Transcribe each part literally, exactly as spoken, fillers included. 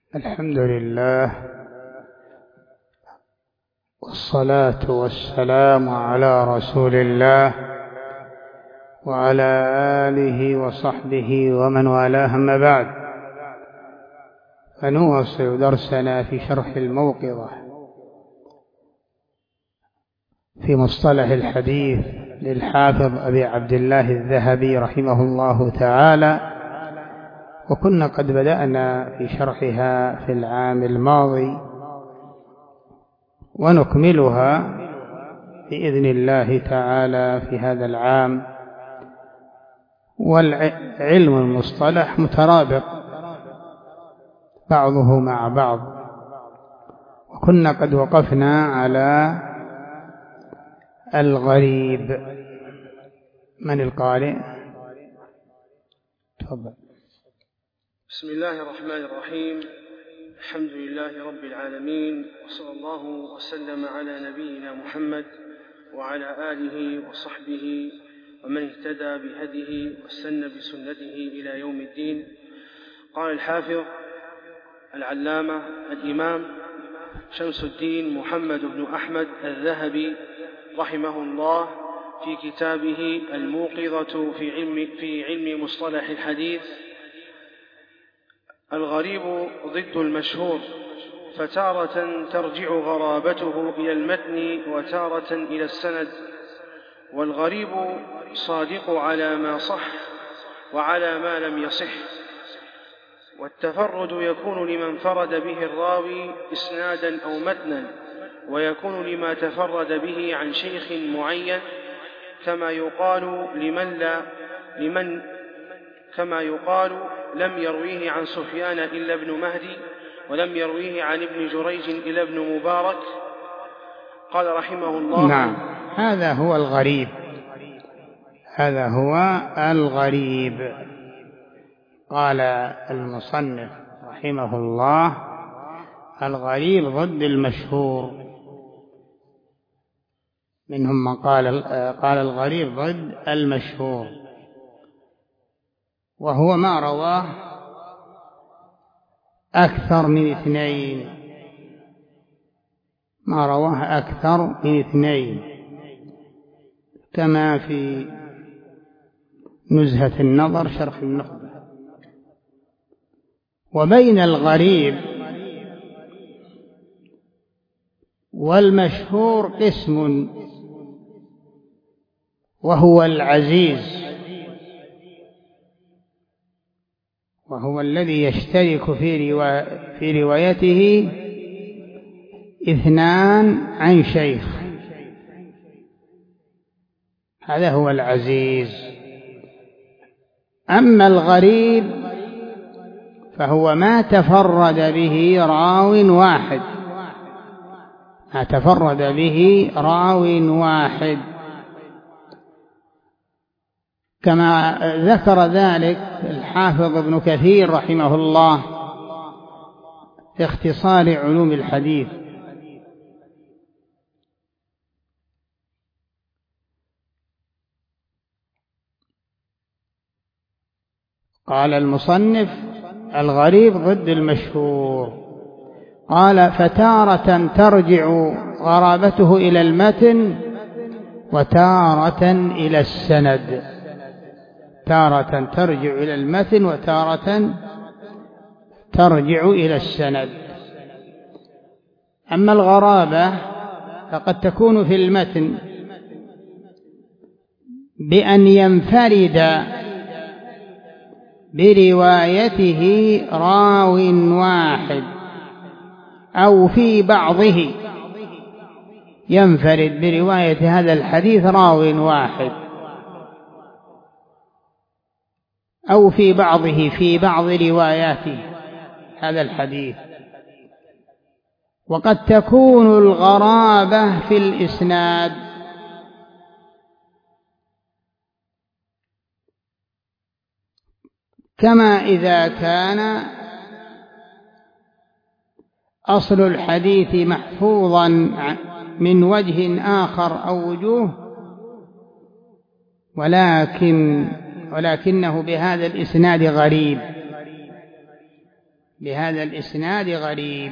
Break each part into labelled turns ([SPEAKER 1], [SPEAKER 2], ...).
[SPEAKER 1] الحمد لله والصلاة والسلام على رسول الله وعلى آله وصحبه ومن والاه، أما بعد، فنواصل درسنا في شرح الموقظة في مصطلح الحديث للحافظ أبي عبد الله الذهبي رحمه الله تعالى، وكنا قد بدأنا في شرحها في العام الماضي ونكملها بإذن الله تعالى في هذا العام. والعلم المصطلح مترابط بعضه مع بعض، وكنا قد وقفنا على الغريب. من القارئ؟ تفضل.
[SPEAKER 2] بسم الله الرحمن الرحيم. الحمد لله رب العالمين، وصلى الله وسلم على نبينا محمد وعلى آله وصحبه ومن اهتدى بهديه واستنى بسنته إلى يوم الدين. قال الحافظ العلامة الإمام شمس الدين محمد بن أحمد الذهبي رحمه الله في كتابه الموقظة في علم, في علم مصطلح الحديث: الغريب ضد المشهور، فتارة ترجع غرابته إلى المتن وتارة إلى السند. والغريب صادق على ما صح وعلى ما لم يصح، والتفرد يكون لمن فرد به الراوي إسنادا أو متنا، ويكون لما تفرد به عن شيخ معين، كما يقال لمن لا لمن كما يقال لم يرويه عن سفيان إلا ابن مهدي، ولم يرويه عن ابن جريج إلا ابن مبارك. قال رحمه الله:
[SPEAKER 1] نعم، هذا هو الغريب، هذا هو الغريب. قال المصنف رحمه الله: الغريب ضد المشهور. منهم من قال قال الغريب ضد المشهور، وهو ما رواه أكثر من اثنين، ما رواه أكثر من اثنين، كما في نزهة النظر شرح النخبة. وبين الغريب والمشهور قسم، وهو العزيز، وهو الذي يشترك في, روا... في روايته اثنان عن شيخ، هذا هو العزيز. أما الغريب فهو ما تفرد به راو واحد، ما تفرد به راو واحد، كما ذكر ذلك الحافظ ابن كثير رحمه الله في اختصار علوم الحديث. قال المصنف: الغريب ضد المشهور. قال: فتارة ترجع غرابته إلى المتن وتارة إلى السند، تارة ترجع إلى المتن وتارة ترجع إلى السند. أما الغرابة فقد تكون في المتن بأن ينفرد بروايته راو واحد، أو في بعضه ينفرد برواية هذا الحديث راو واحد، أو في بعضه في بعض رواياته هذا الحديث. وقد تكون الغرابة في الإسناد، كما إذا كان أصل الحديث محفوظا من وجه آخر أو وجوه، ولكن ولكنه بهذا الإسناد غريب، بهذا الإسناد غريب.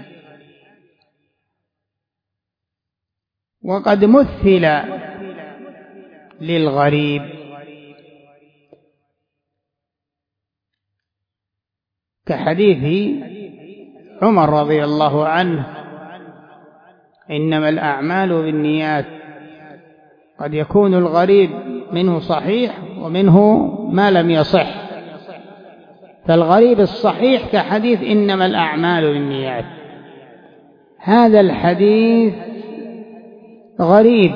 [SPEAKER 1] وقد مثل للغريب كحديث عمر رضي الله عنه إنما الأعمال بالنيات، قد يكون الغريب منه صحيح ومنه ما لم يصح، فالغريب الصحيح كحديث إنما الأعمال بالنيات. هذا الحديث غريب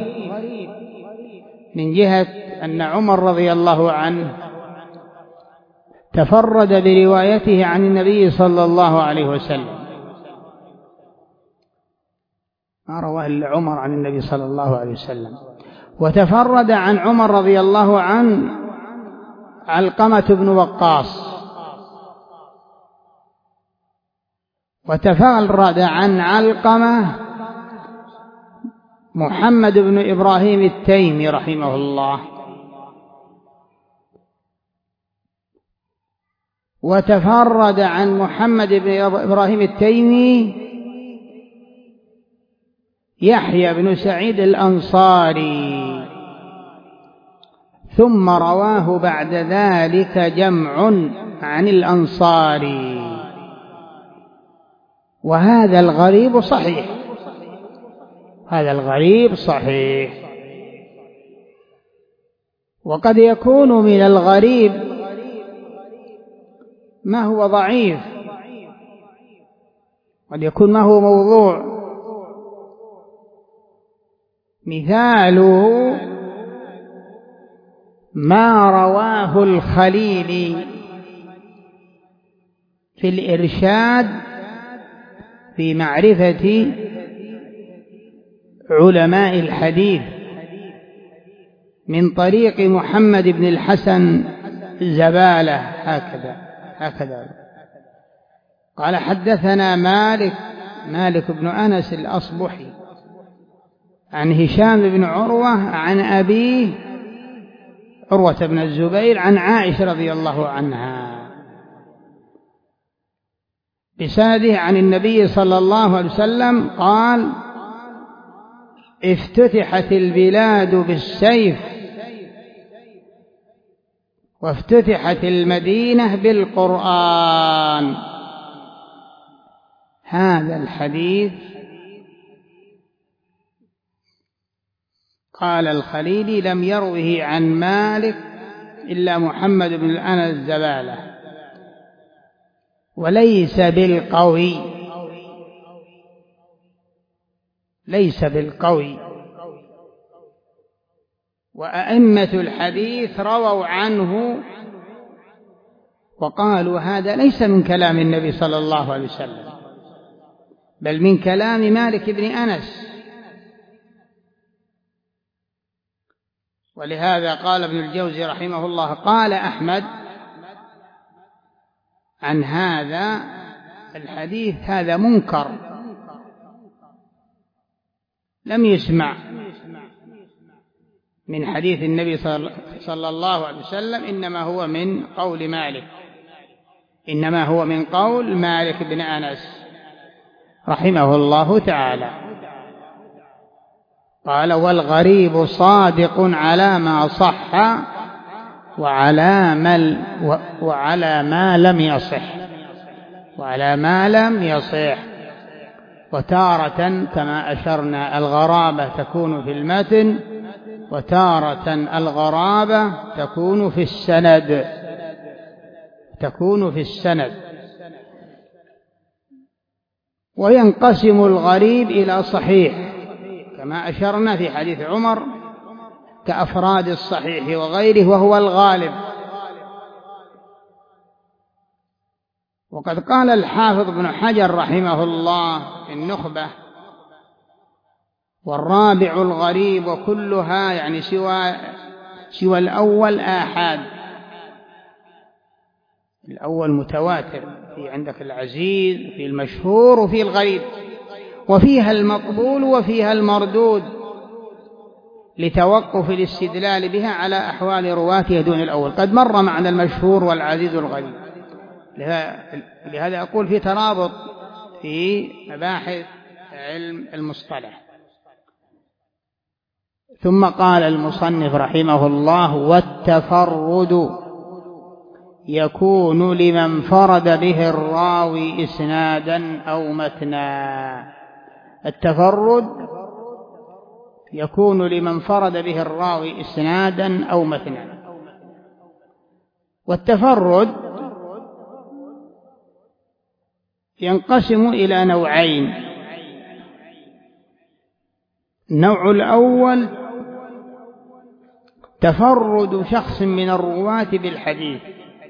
[SPEAKER 1] من جهة أن عمر رضي الله عنه تفرد بروايته عن النبي صلى الله عليه وسلم، ما رواه إلا عمر عن النبي صلى الله عليه وسلم. وتفرد عن عمر رضي الله عنه علقمة بن وقاص، وتفرد عن علقمة محمد بن إبراهيم التيمي رحمه الله، وتفرد عن محمد بن إبراهيم التيمي يحيى بن سعيد الأنصاري، ثم رواه بعد ذلك جمع عن الأنصاري. وهذا الغريب صحيح، هذا الغريب صحيح. وقد يكون من الغريب ما هو ضعيف، قد يكون ما هو موضوع. مثاله ما رواه الخليلي في الإرشاد في معرفة علماء الحديث من طريق محمد بن الحسن الزبالة، هكذا هكذا قال حدثنا مالك مالك بن أنس الأصبحي عن هشام بن عروة عن أبيه عروة بن الزبير عن عائشة رضي الله عنها بسنده عن النبي صلى الله عليه وسلم قال افتتحت البلاد بالسيف وافتتحت المدينة بالقرآن. هذا الحديث قال الخليلي لم يروه عن مالك إلا محمد بن الأنس الزبالة، وليس بالقوي، ليس بالقوي. وأئمة الحديث رووا عنه وقالوا هذا ليس من كلام النبي صلى الله عليه وسلم، بل من كلام مالك بن أنس. ولهذا قال ابن الجوزي رحمه الله قال أحمد عن هذا الحديث هذا منكر لم يسمع من حديث النبي صلى الله عليه وسلم، إنما هو من قول مالك، إنما هو من قول مالك بن أنس رحمه الله تعالى. قال والغريب صادق على ما صح وعلى ما, وعلى ما لم يصح وعلى ما لم يصح. وتارة كما أشرنا الغرابة تكون في المتن، وتارة الغرابة تكون في السند تكون في السند وينقسم الغريب إلى صحيح كما أشرنا في حديث عمر كأفراد الصحيح وغيره، وهو الغالب. وقد قال الحافظ ابن حجر رحمه الله في النخبة والرابع الغريب وكلها يعني سوى سوى الأول آحاد. الأول متواتر، في عندك العزيز في المشهور وفي الغريب، وفيها المقبول وفيها المردود لتوقف الاستدلال بها على أحوال رواتها دون الأول. قد مر معنا المشهور والعزيز والغريب. لهذا أقول في ترابط في مباحث علم المصطلح. ثم قال المصنف رحمه الله: والتفرد يكون لمن فرد به الراوي إسنادا أو متنا. التفرد يكون لمن فرد به الراوي إسنادا أو متنا. والتفرد ينقسم إلى نوعين: النوع الأول تفرد شخص من الرواة بالحديث،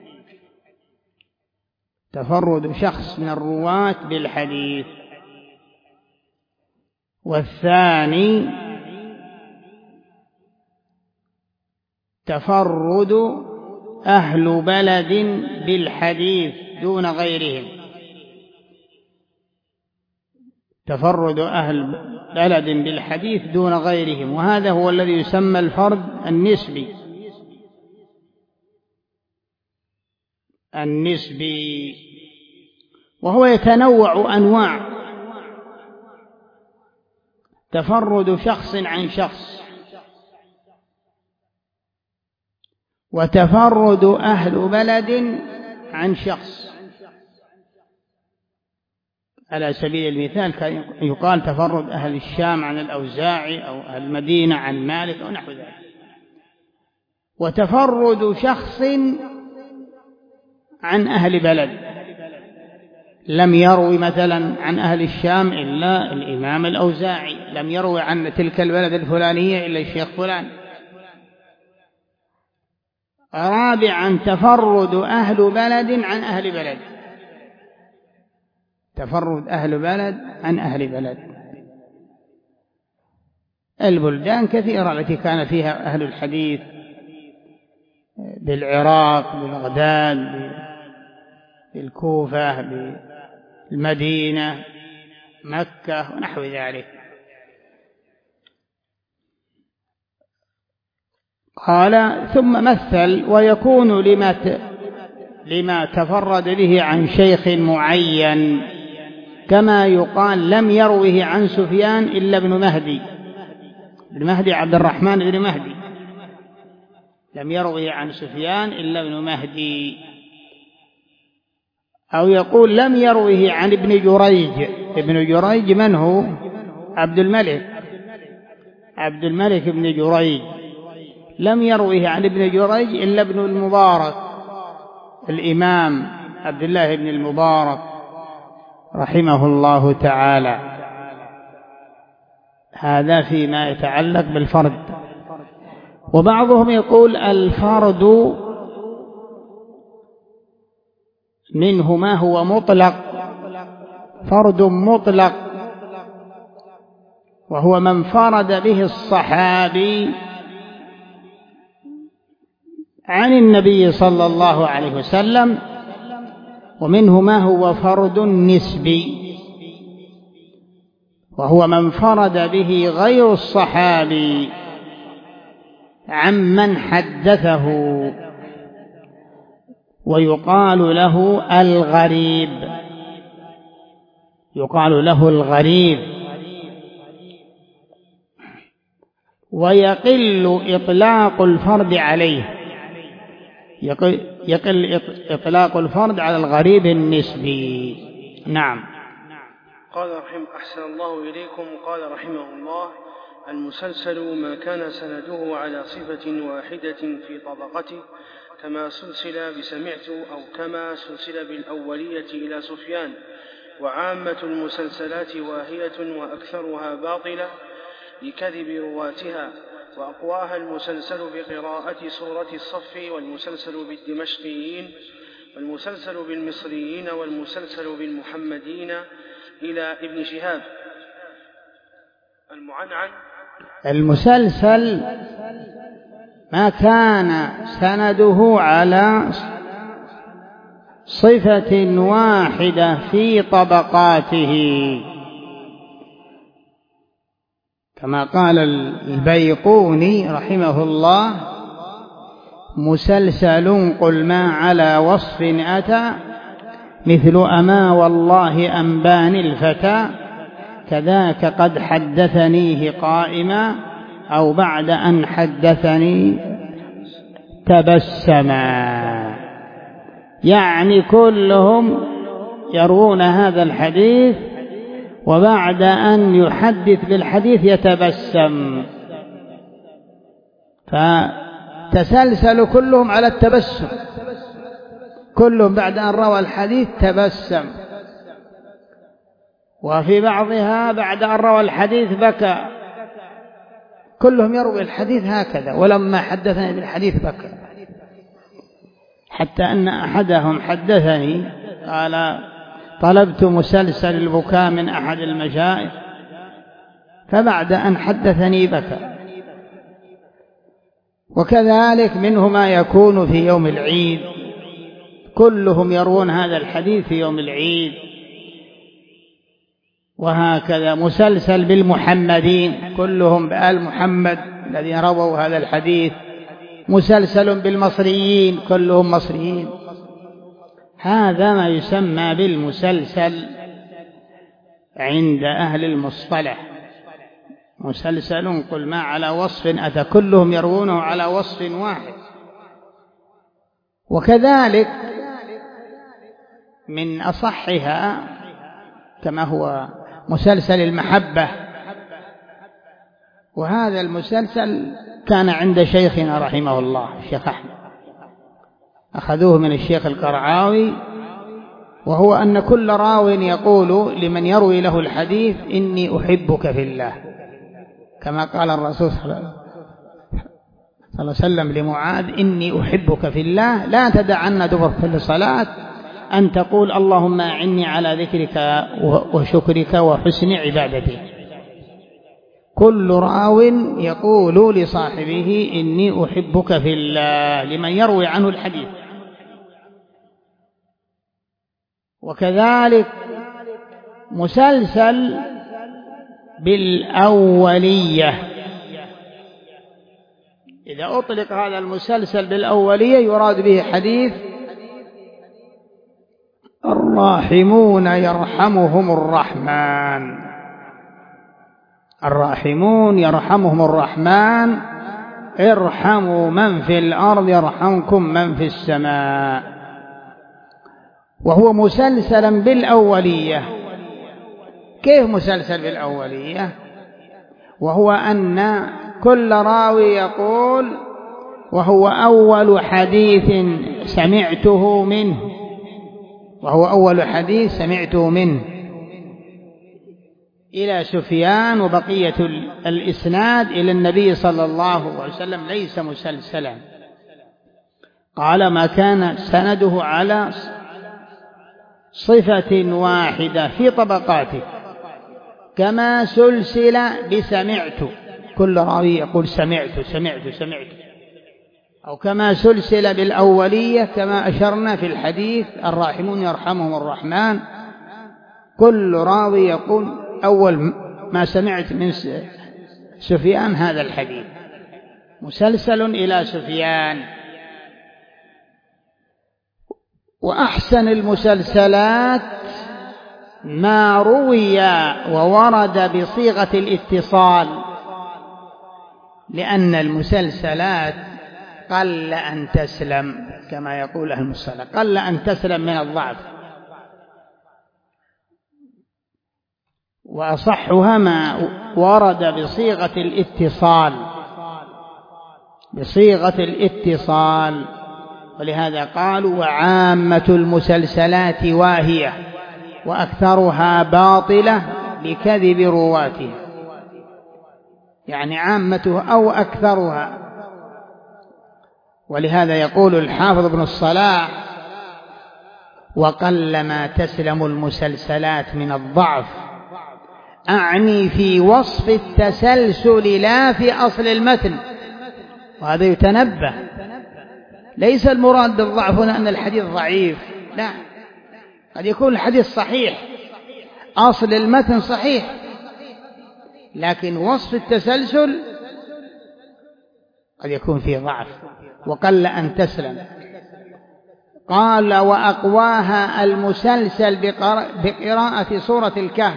[SPEAKER 1] تفرد شخص من الرواة بالحديث. والثاني تفرد أهل بلد بالحديث دون غيرهم، تفرد أهل بلد بالحديث دون غيرهم، وهذا هو الذي يسمى الفرد النسبي. النسبي وهو يتنوع أنواع: تفرد شخص عن شخص، وتفرد أهل بلد عن شخص. على سبيل المثال كان يقال تفرد أهل الشام عن الأوزاعي، أو أهل المدينة عن مالك، أو نحو ذلك. وتفرد شخص عن أهل بلد، لم يروي مثلا عن أهل الشام إلا الإمام الأوزاعي، لم يروي عن تلك البلد الفلانية إلا الشيخ فلان. رابعا تفرد أهل بلد عن أهل بلد، تفرد أهل بلد عن أهل بلد. البلدان كثيرة التي كان فيها أهل الحديث، بالعراق، ببغداد، بالكوفة، بالمدينة، مكة، ونحو ذلك. قال: ثم مثل: ويكون لما لما تفرد به عن شيخ معين، كما يقال لم يروه عن سفيان إلا ابن مهدي، ابن مهدي عبد الرحمن بن مهدي، لم يروه عن سفيان إلا ابن مهدي. أو يقول لم يروه عن ابن جريج. ابن جريج من هو؟ عبد الملك، عبد الملك بن جريج، لم يروه عن ابن جريج إلا ابن المبارك، الإمام عبد الله بن المبارك رحمه الله تعالى. هذا فيما يتعلق بالفرد. وبعضهم يقول الفرد منه ما هو مطلق، فرد مطلق، وهو من فرد به الصحابي عن النبي صلى الله عليه وسلم. ومنه ما هو فرد نسبي، وهو من فرد به غير الصحابي عمن حدثه، ويقال له الغريب، يقال له الغريب. ويقل إطلاق الفرد عليه، يقل إطلاق الفرد على الغريب النسبي. نعم.
[SPEAKER 2] قال رحمه أحسن الله إليكم. قال رحمه الله: المسلسل ما كان سنده على صفة واحدة في طبقته، كما سلسل بسمعت أو كما سلسل بالأولية إلى سفيان. وعامة المسلسلات واهية وأكثرها باطلة لكذب رواتها، وأقواها المسلسل بقراءة سورة الصف، والمسلسل بالدمشقيين، والمسلسل بالمصريين، والمسلسل بالمحمدين إلى ابن شهاب. المعنعن
[SPEAKER 1] المسلسل ما كان سنده على صفة واحدة في طبقاته، كما قال البيقوني رحمه الله: مسلسل قل ما على وصف أتى مثل أما والله أنباني الفتى كذاك قد حدثنيه قائما أو بعد أن حدثني تبسما. يعني كلهم يروون هذا الحديث وبعد أن يحدث بالحديث يتبسم، فتسلسل كلهم على التبسم، كلهم بعد أن روى الحديث تبسم. وفي بعضها بعد أن روى الحديث بكى، كلهم يروي الحديث هكذا، ولما حدثني بالحديث بكى. حتى أن أحدهم حدثني قال طلبت مسلسل البكاء من أحد المشايخ فبعد أن حدثني بكى. وكذلك منه ما يكون في يوم العيد، كلهم يروون هذا الحديث في يوم العيد. وهكذا مسلسل بالمحمدين، كلهم بآل محمد الذين رووا هذا الحديث. مسلسل بالمصريين، كلهم مصريين. هذا ما يسمى بالمسلسل عند أهل المصطلح. مسلسل قل ما على وصف أتى، كلهم يروونه على وصف واحد. وكذلك من أصحها كما هو مسلسل المحبة، وهذا المسلسل كان عند شيخنا رحمه الله الشيخ أحمد، أخذوه من الشيخ القرعاوي، وهو أن كل راو يقول لمن يروي له الحديث إني أحبك في الله، كما قال الرسول صلى الله عليه وسلم لمعاذ إني أحبك في الله لا تدعن دبر كل صلاة أن تقول اللهم أعني على ذكرك وشكرك وحسن عبادتك. كل راو يقول لصاحبه إني أحبك في الله لمن يروي عنه الحديث. وكذلك مسلسل بالأولية، إذا أطلق هذا المسلسل بالأولية يراد به حديث الراحمون يرحمهم الرحمن، الراحمون يرحمهم الرحمن، ارحموا من في الأرض يرحمكم من في السماء. وهو مسلسلا بالأولية. كيف مسلسل بالأولية؟ وهو أن كل راوي يقول وهو أول حديث سمعته منه، وهو أول حديث سمعته منه إلى سفيان، وبقية الإسناد إلى النبي صلى الله عليه وسلم ليس مسلسلا. قال ما كان سنده على صفة واحدة في طبقاته كما سلسل بسمعت، كل راوي يقول سمعت سمعت سمعت، أو كما سلسل بالأولية كما أشرنا في الحديث الراحمون يرحمهم الرحمن. كل راوي يقول أول ما سمعت من سفيان هذا الحديث، مسلسل إلى سفيان. وأحسن المسلسلات ما روي وورد بصيغة الاتصال، لأن المسلسلات قل أن تسلم كما يقول أهل المصطلح، قل أن تسلم من الضعف. وأصحها ما ورد بصيغة الاتصال، بصيغة الاتصال. ولهذا قالوا وعامة المسلسلات واهية وأكثرها باطلة لكذب رواتها، يعني عامتها أو أكثرها. ولهذا يقول الحافظ ابن الصلاح وقل ما تسلم المسلسلات من الضعف، أعني في وصف التسلسل لا في أصل المتن. وهذا يتنبه، ليس المراد بالضعف هنا أن الحديث ضعيف، لا، قد يكون الحديث صحيح، أصل المتن صحيح، لكن وصف التسلسل قد يكون فيه ضعف. وقل أن تسلم، قال وأقواها المسلسل بقراءة سورة الكهف،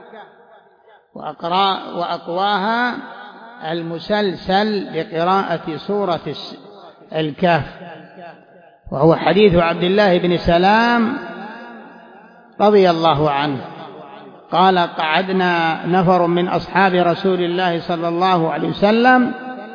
[SPEAKER 1] وأقواها المسلسل بقراءة سورة الكهف، وهو حديث عبد الله بن سلام رضي الله عنه قال قعدنا نفر من أصحاب رسول الله صلى الله عليه وسلم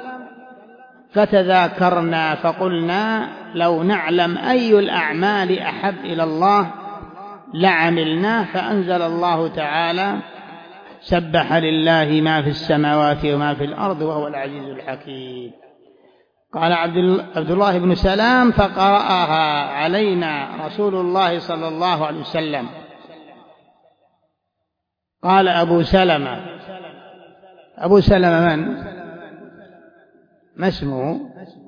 [SPEAKER 1] فتذاكرنا فقلنا لو نعلم أي الأعمال أحب إلى الله لعملناه، فأنزل الله تعالى سبح لله ما في السماوات وما في الأرض وهو العزيز الحكيم. قال عبد الله بن سلام فقرأها علينا رسول الله صلى الله عليه وسلم. قال أبو سلمة، أبو سلمة من؟ ما اسمه؟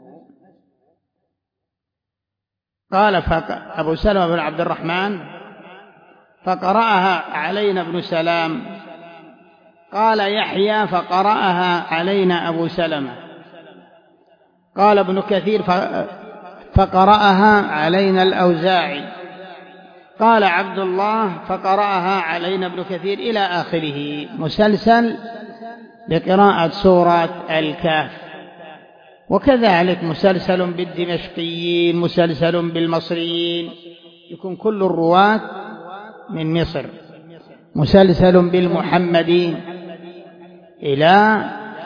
[SPEAKER 1] قال أبو سلمة بن عبد الرحمن فقرأها علينا ابن سلام. قال يحيى فقرأها علينا أبو سلمة. قال ابن كثير فقرأها علينا الأوزاعي. قال عبد الله فقرأها علينا ابن كثير إلى آخره، مسلسل بقراءة سورة الكهف. وكذلك مسلسل بالدمشقيين، مسلسل بالمصريين، يكون كل الرواة من مصر، مسلسل بالمحمدين إلى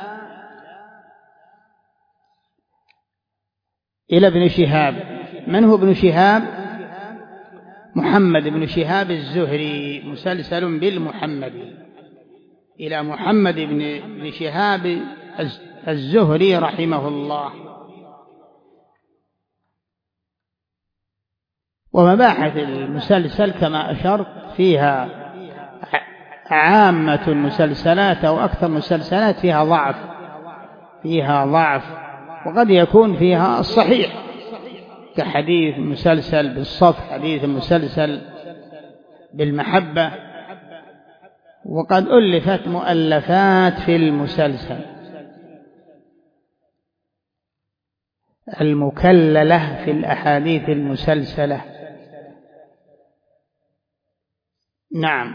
[SPEAKER 1] إلى ابن شهاب. من هو ابن شهاب؟ محمد بن شهاب الزهري، مسلسل بالمحمدي إلى محمد بن شهاب الزهري رحمه الله. ومباحث المسلسل كما أشرت فيها عامة المسلسلات أو أكثر المسلسلات فيها ضعف، فيها ضعف وقد يكون فيها الصحيح، كحديث مسلسل بالصف، حديث مسلسل بالمحبة. وقد ألفت مؤلفات في المسلسل المكللة في الأحاديث المسلسلة.
[SPEAKER 2] نعم.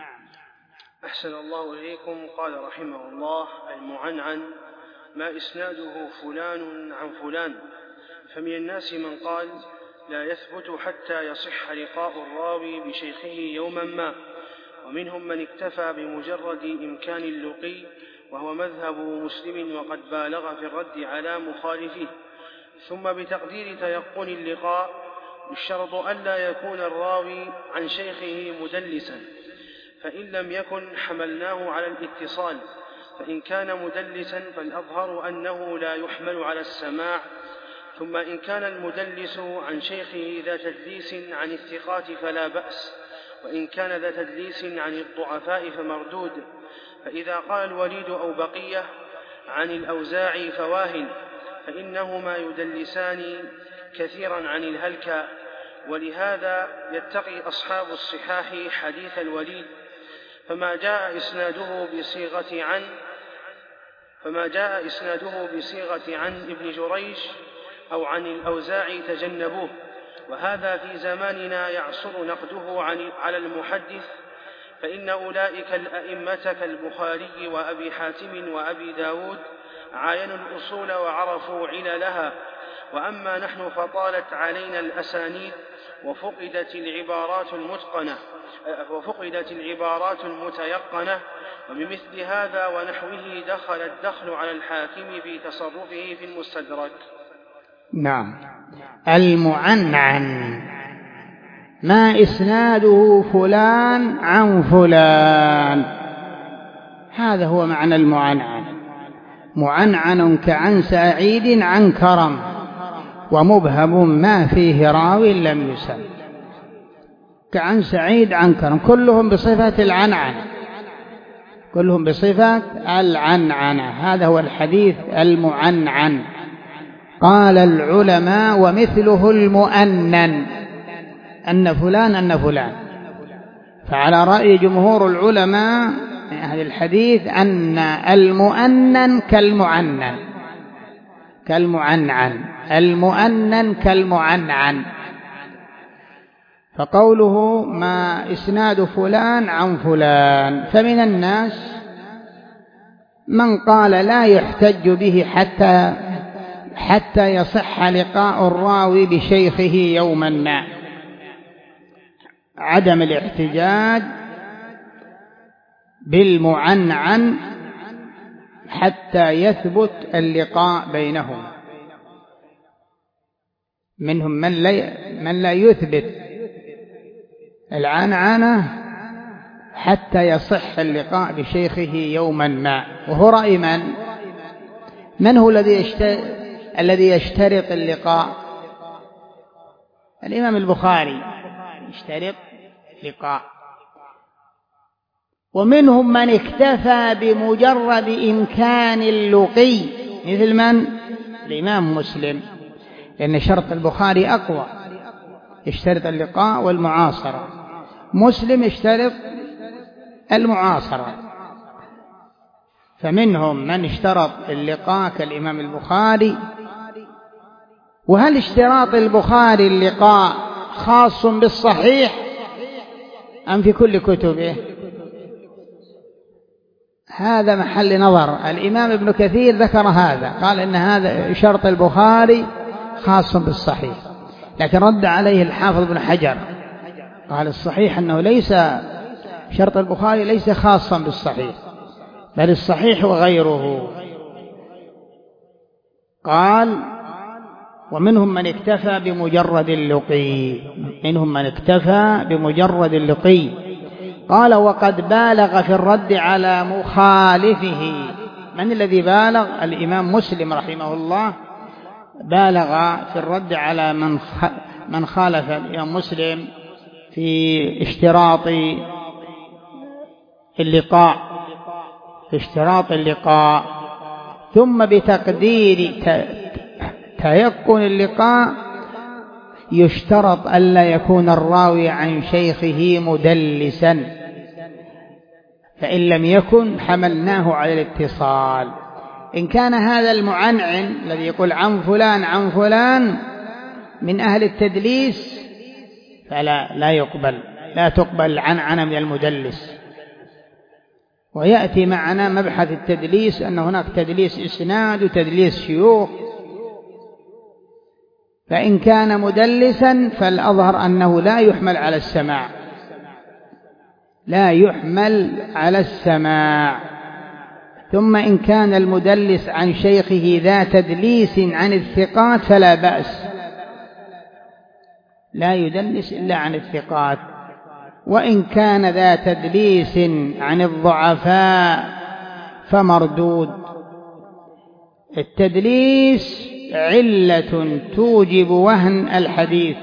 [SPEAKER 2] أحسن الله إليكم. قال رحمه الله: المعنعن ما إسناده فلان عن فلان، فمن الناس من قال لا يثبت حتى يصح لقاء الراوي بشيخه يوما ما، ومنهم من اكتفى بمجرد إمكان اللقي، وهو مذهب مسلم وقد بالغ في الرد على مخالفيه. ثم بتقدير تيقن اللقاء يشترط ألا يكون الراوي عن شيخه مدلسا، فإن لم يكن حملناه على الاتصال، فإن كان مدلسا فالأظهر أنه لا يحمل على السماع. ثم إن كان المدلس عن شيخه ذا تدليس عن الثقات فلا بأس، وإن كان ذا تدليس عن الضعفاء فمردود. فإذا قال الوليد أو بقية عن الأوزاعي فواهن، فإنهما يدلسان كثيرا عن الهلكة، ولهذا يتقي أصحاب الصحاح حديث الوليد. فما جاء إسناده بصيغة عن فما جاء إسناده بصيغة عن ابن جريج أو عن الأوزاعي تجنبوه، وهذا في زماننا يعصر نقده على المحدث، فإن أولئك الأئمة كالبخاري وأبي حاتم وأبي داود عاينوا الأصول وعرفوا عللها، وأما نحن فطالت علينا الأسانيد وفقدت العبارات المتقنة وفقدت العبارات المتيقنة. وبمثل هذا ونحوه دخل الدخل على الحاكم في تصرفه في المستدرك.
[SPEAKER 1] نعم. المعنعن ما إسناده فلان عن فلان، هذا هو معنى المعنعن. معنعن كعن سعيد عن كرم، ومبهم ما فيه راو لم يسم. كعن سعيد عن كرم كلهم بصفة العنعنة، كلهم بصفة العنعنة. هذا هو الحديث المعنعن. قال العلماء ومثله المؤنن، أن فلان أن فلان. فعلى رأي جمهور العلماء من أهل الحديث أن المؤنن كالمعنن كالمعنعن المؤنن كالمعنعن فقوله ما إسناد فلان عن فلان، فمن الناس من قال لا يحتج به حتى حتى يصح لقاء الراوي بشيخه يوما ما، عدم الاحتجاج بالمعنعن حتى يثبت اللقاء بينهما. منهم من لا من لا يثبت العنعنة حتى يصح اللقاء بشيخه يوما ما، وهو رأي من؟ من هو الذي يشترط الذي يشترط اللقاء؟ الإمام البخاري يشترط لقاء. ومنهم من اكتفى بمجرد إمكان اللقي، مثل من؟ الإمام مسلم، لأن شرط البخاري أقوى، يشترط اللقاء والمعاصرة. مسلم يشترط المعاصرة. فمنهم من اشترط اللقاء كالإمام البخاري. وهل اشتراط البخاري اللقاء خاص بالصحيح أم في كل كتبه؟ هذا محل نظر. الإمام ابن كثير ذكر هذا، قال إن هذا شرط البخاري خاص بالصحيح، لكن رد عليه الحافظ بن حجر قال الصحيح أنه ليس شرط البخاري ليس خاصا بالصحيح، بل الصحيح وغيره. قال ومنهم من اكتفى بمجرد اللقي، منهم من اكتفى بمجرد اللقي. قال وقد بالغ في الرد على مخالفه. من الذي بالغ؟ الإمام مسلم رحمه الله بالغ في الرد على من من خالف الإمام مسلم في اشتراط اللقاء في اشتراط اللقاء ثم بتقدير تيقن اللقاء يشترط ألا يكون الراوي عن شيخه مدلسا، فإن لم يكن حملناه على الاتصال. إن كان هذا المعنعن الذي يقول عن فلان عن فلان من أهل التدليس فلا لا يقبل لا تقبل عنعنة من المدلس. ويأتي معنا مبحث التدليس أن هناك تدليس إسناد وتدليس شيوخ. فإن كان مدلسا فالأظهر أنه لا يحمل على السماع لا يحمل على السماع. ثم إن كان المدلس عن شيخه ذا تدليس عن الثقات فلا بأس، لا يدلس إلا عن الثقات. وإن كان ذا تدليس عن الضعفاء فمردود. التدليس علة توجب وهن الحديث،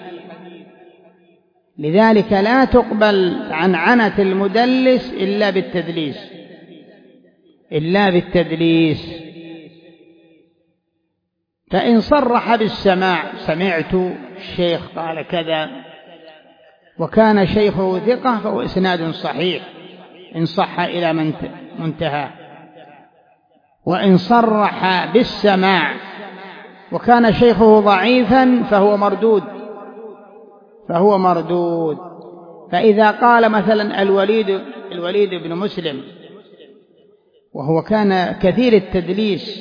[SPEAKER 1] لذلك لا تقبل عنعنة المدلس إلا بالتدليس إلا بالتدليس. فإن صرح بالسماع سمعت الشيخ قال كذا وكان شيخه ثقة فهو إسناد صحيح إن صح إلى منتهى. وإن صرح بالسماع وكان شيخه ضعيفا فهو مردود فهو مردود. فإذا قال مثلا الوليد الوليد بن مسلم وهو كان كثير التدليس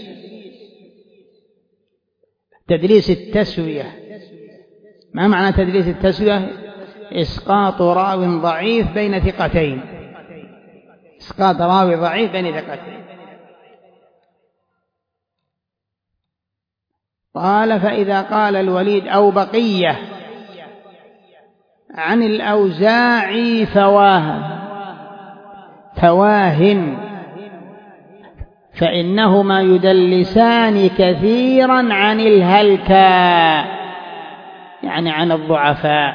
[SPEAKER 1] تدليس التسوية. ما معنى تدليس التسوية؟ إسقاط راو ضعيف بين ثقتين إسقاط راوي ضعيف بين ثقتين. قال فإذا قال الوليد أو بقية عن الأوزاعي فواه فواهن فإنهما يدلسان كثيرا عن الهلكاء، يعني عن الضعفاء.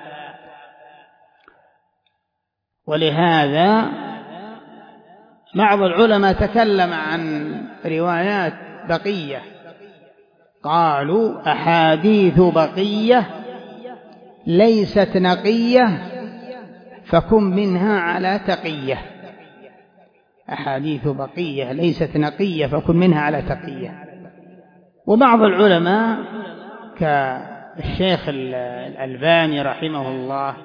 [SPEAKER 1] ولهذا بعض العلماء تكلم عن روايات بقية، قالوا أحاديث بقية ليست نقية فكن منها على تقية. أحاديث بقية ليست نقية فكن منها على تقية. وبعض العلماء الشيخ الألباني رحمه الله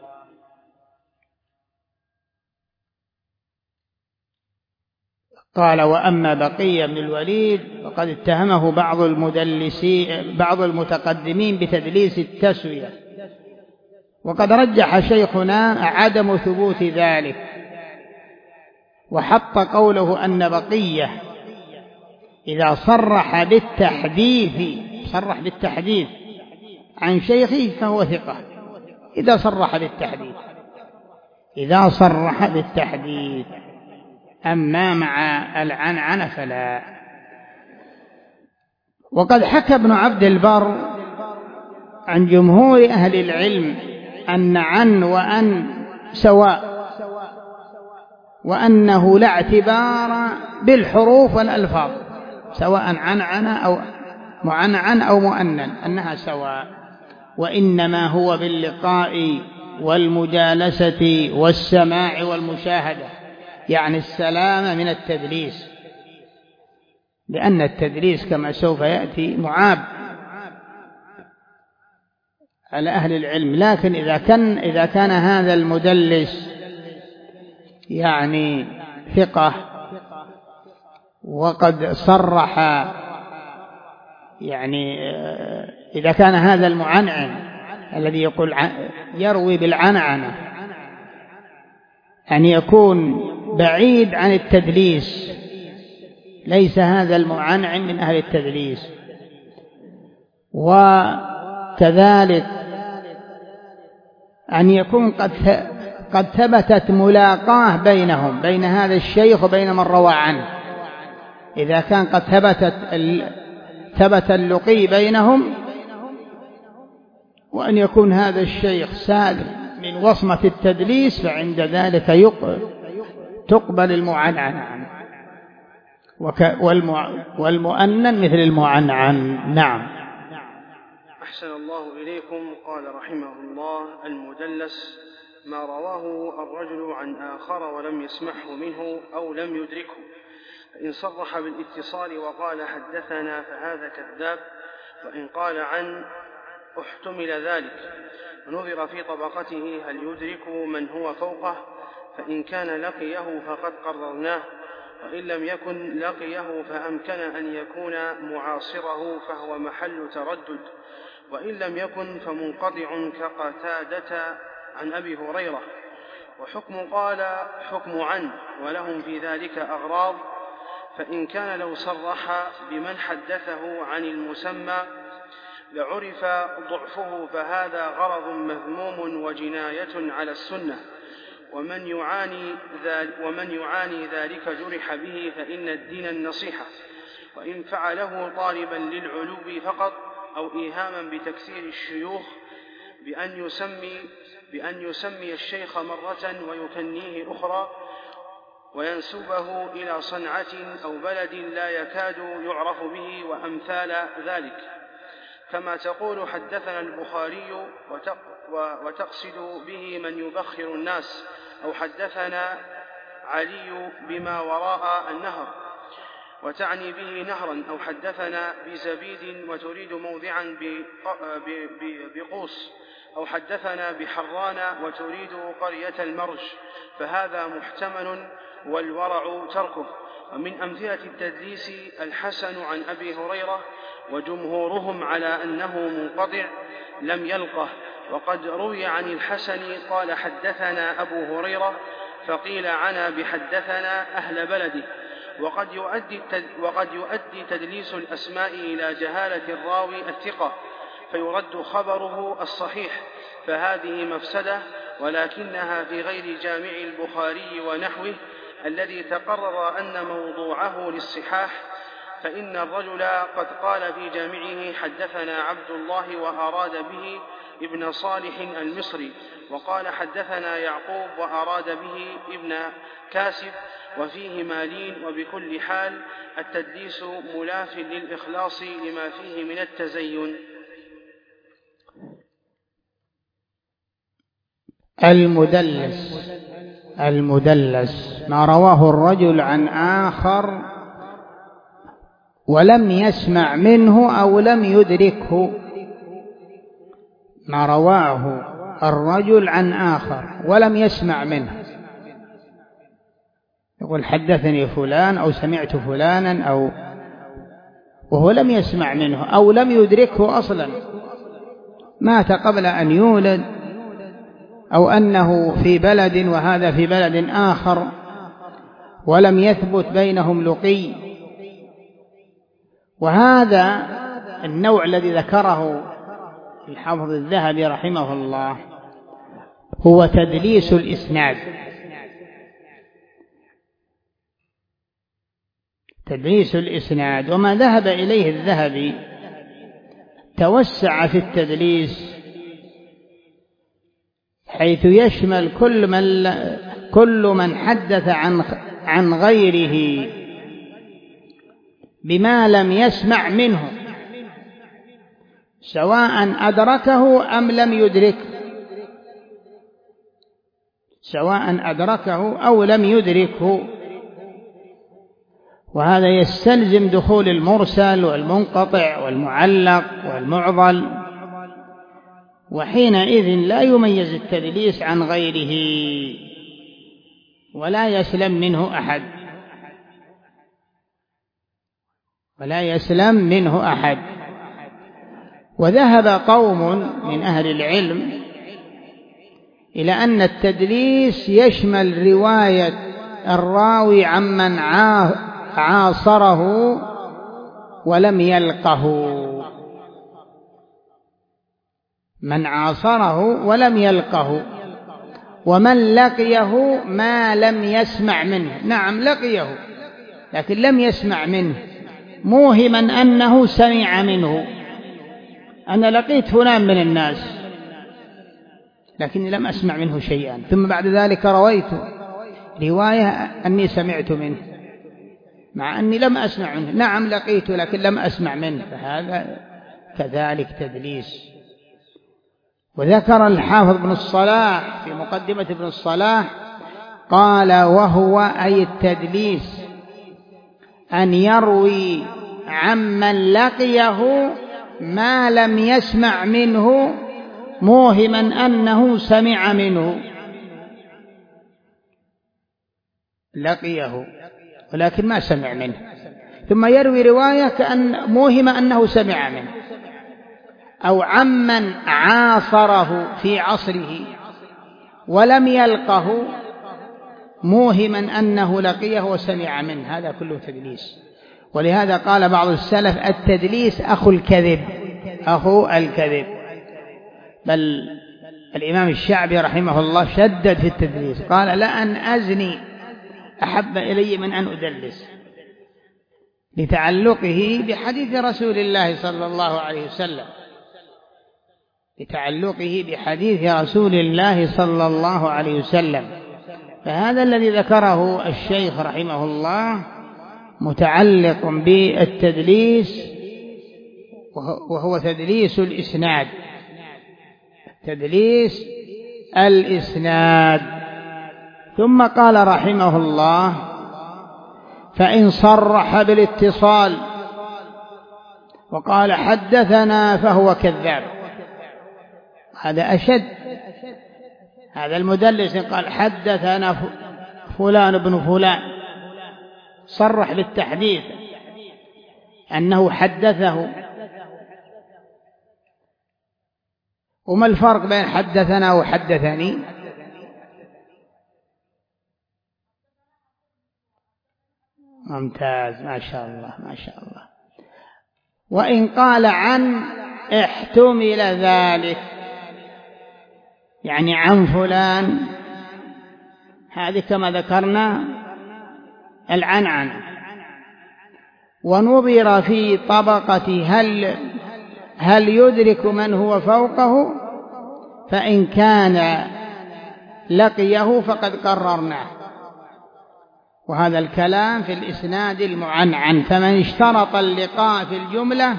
[SPEAKER 1] قال: وأما بقية بن الوليد فقد اتهمه بعض المدلسين بعض المتقدمين بتدليس التسوية، وقد رجح شيخنا عدم ثبوت ذلك، وحط قوله أن بقية إذا صرح بالتحديث صرح بالتحديث عن شيخه فهو ثقة. إذا صرح بالتحديث إذا صرح بالتحديث أما مع العنعنة فلا. وقد حكى ابن عبد البر عن جمهور أهل العلم أن عن وأن سواء، وأنه لا اعتبار بالحروف والألفاظ، سواء عنعن أو معنعن أو مؤنن، أنها سواء، وإنما هو باللقاء والمجالسة والسماع والمشاهدة، يعني السلامة من التدليس، لأن التدليس كما سوف يأتي معاب على أهل العلم. لكن إذا كان إذا كان هذا المدلس يعني ثقة وقد صرح، يعني إذا كان هذا المعنعن الذي يقول يروي بالعنعنة أن يكون بعيد عن التدليس، ليس هذا المعنعن من أهل التدليس. وكذلك أن يكون قد قد ثبتت ملاقاه بينهم، بين هذا الشيخ وبين من روى عنه، إذا كان قد ثبتت ثبت اللقي بينهم، وأن يكون هذا الشيخ سالم من وصمة التدليس، فعند ذلك تقبل المعنعن عنه، والمؤنن مثل المعنعن. نعم.
[SPEAKER 2] أحسن الله إليكم. قال رحمه الله: المدلس ما رواه الرجل عن آخر ولم يسمعه منه أو لم يدركه، فإن صرح بالاتصال وقال حدثنا فهذا كذاب، وإن قال عن احتمل ذلك، ونظر في طبقته هل يدرك من هو فوقه، فإن كان لقيه فقد قررناه، وإن لم يكن لقيه فأمكن أن يكون معاصره فهو محل تردد، وإن لم يكن فمنقطع كقتادة عن أبي هريرة. وحكم قال حكم عن، ولهم في ذلك أغراض، فإن كان لو صرح بمن حدثه عن المسمى لعرف ضعفه، فهذا غرض مذموم وجناية على السنة، ومن يعاني ذلك, ومن يعاني ذلك جرح به، فإن الدين النصيحة. وإن فعله طالبا للعلو فقط أو إيهاما بتكثير الشيوخ بأن يسمي, بأن يسمي الشيخ مرة ويكنيه أخرى، وينسبه إلى صنعة أو بلد لا يكاد يعرف به، وأمثال ذلك، كما تقول حدثنا البخاري وتقصد به من يبخر الناس، أو حدثنا علي بما وراء النهر وتعني به نهرا، أو حدثنا بزبيد وتريد موضعا بقوس، أو حدثنا بحران وتريد قرية المرج، فهذا محتمل والورع تركه. ومن أمثلة التدليس الحسن عن أبي هريرة، وجمهورهم على أنه منقطع لم يلقه. وقد روي عن الحسن قال حدثنا أبو هريرة، فقيل عنا بحدثنا أهل بلده. وقد يؤدي, وقد يؤدي تدليس الأسماء إلى جهالة الراوي الثقة، فيرد خبره الصحيح، فهذه مفسدة، ولكنها في غير جامع البخاري ونحوه الذي تقرر أن موضوعه للصحاح، فإن الرجل قد قال في جامعه حدثنا عبد الله وأراد به ابن صالح المصري، وقال حدثنا يعقوب وأراد به ابن كاسب، وفيه مالين. وبكل حال التدليس ملاف للإخلاص لما فيه من التزين.
[SPEAKER 1] المدلس المدلس ما رواه الرجل عن آخر ولم يسمع منه أو لم يدركه، ما رواه الرجل عن آخر ولم يسمع منه، يقول حدثني فلان أو سمعت فلانا أو وهو لم يسمع منه أو لم يدركه أصلا، مات قبل أن يولد، أو أنه في بلد وهذا في بلد آخر ولم يثبت بينهم لقي. وهذا النوع الذي ذكره الحافظ الذهبي رحمه الله هو تدليس الإسناد. تدليس الإسناد، وما ذهب إليه الذهبي توسع في التدليس حيث يشمل كل من كل من حدث عن عن غيره بما لم يسمع منه، سواء أدركه أم لم يدركه، سواء أدركه أو لم يدركه. وهذا يستلزم دخول المرسل والمنقطع والمعلق والمعضل، وحينئذ لا يميز التدليس عن غيره ولا يسلم منه أحد، ولا يسلم منه أحد. وذهب قوم من أهل العلم إلى أن التدليس يشمل رواية الراوي عمن عاصره ولم يلقه، من عاصره ولم يلقه، ومن لقيه ما لم يسمع منه. نعم لقيه لكن لم يسمع منه، موهما أنه سمع منه. أنا لقيت فلان من الناس لكني لم أسمع منه شيئا، ثم بعد ذلك رويت رواية أني سمعت منه مع أني لم أسمع منه. نعم لقيت لكن لم أسمع منه، فهذا كذلك تدليس. وذكر الحافظ ابن الصلاح في مقدمة ابن الصلاح قال: وهو أي التدليس أن يروي عمن لقيه ما لم يسمع منه موهما أنه سمع منه. لقيه ولكن ما سمع منه، ثم يروي رواية كأن موهم أنه سمع منه، أو عمن عاصره في عصره ولم يلقه موهما أنه لقيه وسمع منه، هذا كله تدليس. ولهذا قال بعض السلف: التدليس أخو الكذب، أخو الكذب. بل الإمام الشعبي رحمه الله شدد في التدليس، قال: لأن أزني أحب إلي من أن أدلس، لتعلقه بحديث رسول الله صلى الله عليه وسلم، لتعلقه بحديث رسول الله صلى الله عليه وسلم. فهذا الذي ذكره الشيخ رحمه الله متعلق بالتدليس، وهو تدليس الإسناد، تدليس الإسناد. ثم قال رحمه الله: فإن صرح بالاتصال وقال حدثنا فهو كذاب. هذا أشد، هذا المدلس قال حدثنا فلان بن فلان، صرح بالتحديث أنه حدثه. وما الفرق بين حدثنا وحدثني؟ ممتاز، ما شاء الله ما شاء الله. وإن قال عن احتمل ذلك، يعني عن فلان، هذه كما ذكرنا العنعنة. ونظر في طبقة هل هل يدرك من هو فوقه، فإن كان لقيه فقد قررناه. وهذا الكلام في الإسناد المعنعن. فمن اشترط اللقاء في الجملة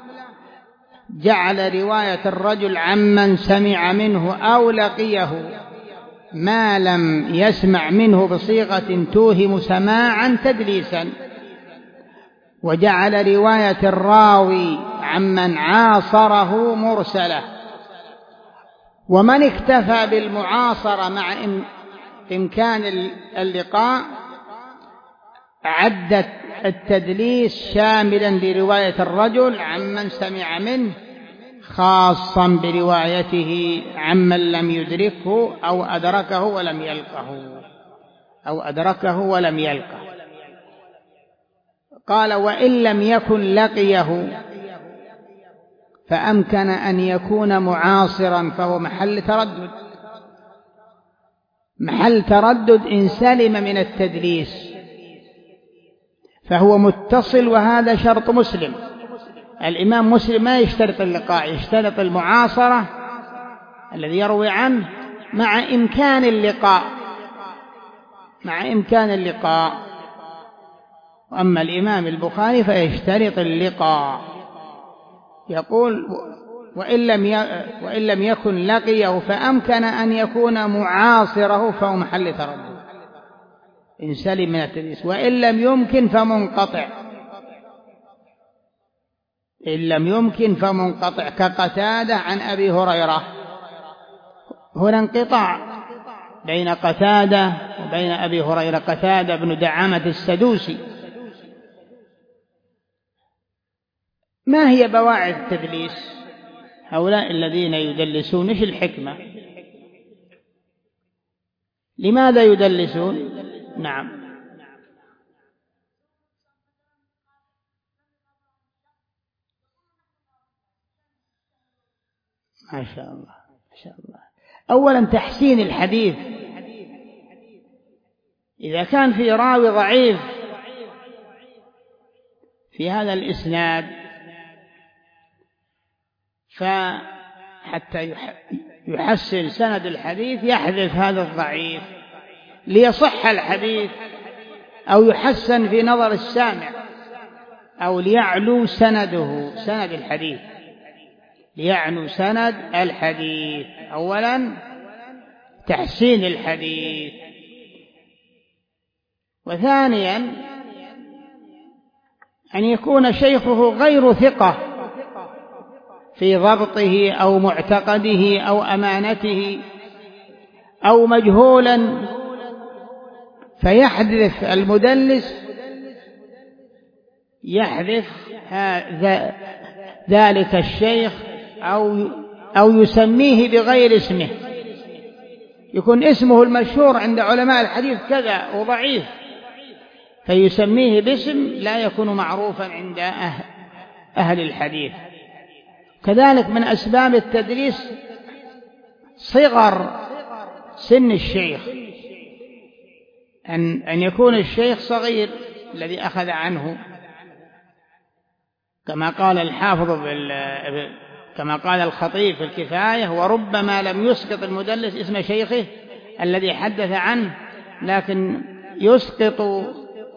[SPEAKER 1] جعل رواية الرجل عمن سمع منه أو لقيه ما لم يسمع منه بصيغة توهم سماعا تدليسا، وجعل رواية الراوي عمن عاصره مرسلة، ومن اكتفى بالمعاصرة مع إمكان اللقاء عد التدليس شاملا لرواية الرجل عمن سمع منه، خاصا بروايته عمن لم يدركه أو أدركه ولم يلقه أو أدركه ولم يلقه. قال: وإن لم يكن لقيه فأمكن أن يكون معاصرا فهو محل تردد، محل تردد إن سلم من التدليس فهو متصل، وهذا شرط مسلم. الإمام مسلم ما يشترط اللقاء، يشترط المعاصرة الذي يروي عنه مع إمكان اللقاء، مع إمكان اللقاء. وأما الإمام البخاري فيشترط اللقاء، يقول: وإن لم وإن لم يكن لقيه فأمكن أن يكون معاصره فهو محل تردد إن سلم من التدليس، وإن لم يمكن فمنقطع، إن لم يمكن فمنقطع كقتادة عن أبي هريرة. هنا انقطاع بين قتادة وبين أبي هريرة، قتادة بن دعامة السدوسي. ما هي بواعث التدليس؟ هؤلاء الذين يدلسون ايش الحكمة؟ لماذا يدلسون؟ نعم، ما شاء الله ما شاء الله. أولا تحسين الحديث، إذا كان في راوي ضعيف في هذا الإسناد فحتى يحسن سند الحديث يحذف هذا الضعيف ليصح الحديث، أو يحسن في نظر السامع، أو ليعلو سنده، سند الحديث، ليعلو سند الحديث. أولا تحسين الحديث، وثانيا أن يكون شيخه غير ثقة في ضبطه أو معتقده أو أمانته، أو مجهولا فيحذف المدلس، يحذف ذلك الشيخ أو أو يسميه بغير اسمه، يكون اسمه المشهور عند علماء الحديث كذا وضعيف، فيسميه باسم لا يكون معروفا عند أهل الحديث. كذلك من أسباب التدليس صغر سن الشيخ، أن أن يكون الشيخ صغير الذي أخذ عنه، كما قال الحافظ كما قال الخطيب في الكفاية: وربما لم يسقط المدلس اسم شيخه الذي حدث عنه، لكن يسقط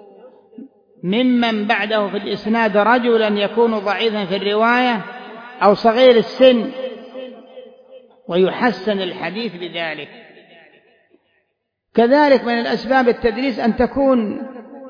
[SPEAKER 1] ممن بعده في الإسناد رجلا يكون ضعيفا في الرواية أو صغير السن، ويحسن الحديث بذلك. كذلك من الأسباب التدليس أن تكون